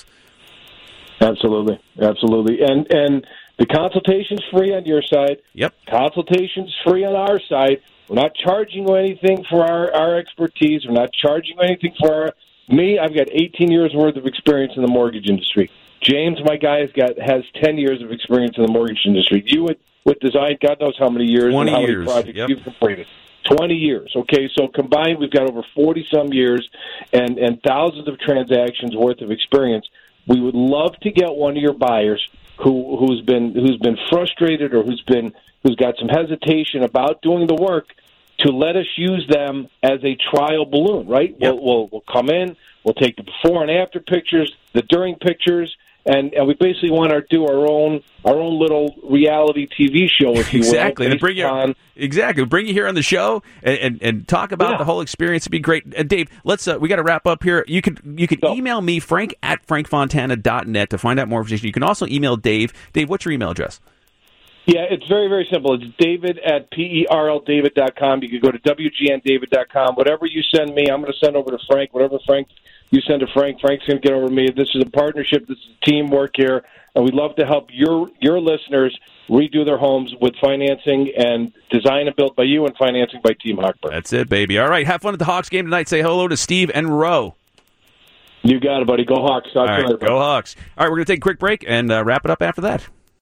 Absolutely, absolutely, and and the consultation's free on your side. Yep. Consultation's free on our side. We're not charging you anything for our, our expertise. We're not charging you anything for our, me. I've got eighteen years worth of experience in the mortgage industry. James, my guy, has got has ten years of experience in the mortgage industry. You with with design, God knows how many years, twenty and how years. many projects Yep. you've completed. Twenty years. Okay, so combined, we've got over forty some years and and thousands of transactions worth of experience. We would love to get one of your buyers who who's been who's been frustrated or who's been who's got some hesitation about doing the work to let us use them as a trial balloon. Right? Yep. We'll, we'll we'll come in. We'll take the before and after pictures, the during pictures, and, and we basically want to do our own our own little reality T V show, if you will. Exactly. To based bring you upon- exactly bring you here on the show and, and, and talk about Yeah. the whole experience. It'd be great. Uh, Dave, let's uh, we got to wrap up here. You could you could So- email me Frank at frank fontana dot net to find out more information. You can also email Dave. Dave, what's your email address? Yeah, it's very, very simple. It's David at P E R L David dot com. You can go to W G N David dot com. Whatever you send me, I'm going to send over to Frank. Whatever Frank you send to Frank, Frank's going to get over to me. This is a partnership. This is teamwork here, and we'd love to help your your listeners redo their homes with financing and design and built by you and financing by Team Hochberg. That's it, baby. All right, have fun at the Hawks game tonight. Say hello to Steve and Roe. You got it, buddy. Go Hawks. Talk All to you right, later, buddy. go Hawks. All right, we're going to take a quick break and uh, wrap it up after that.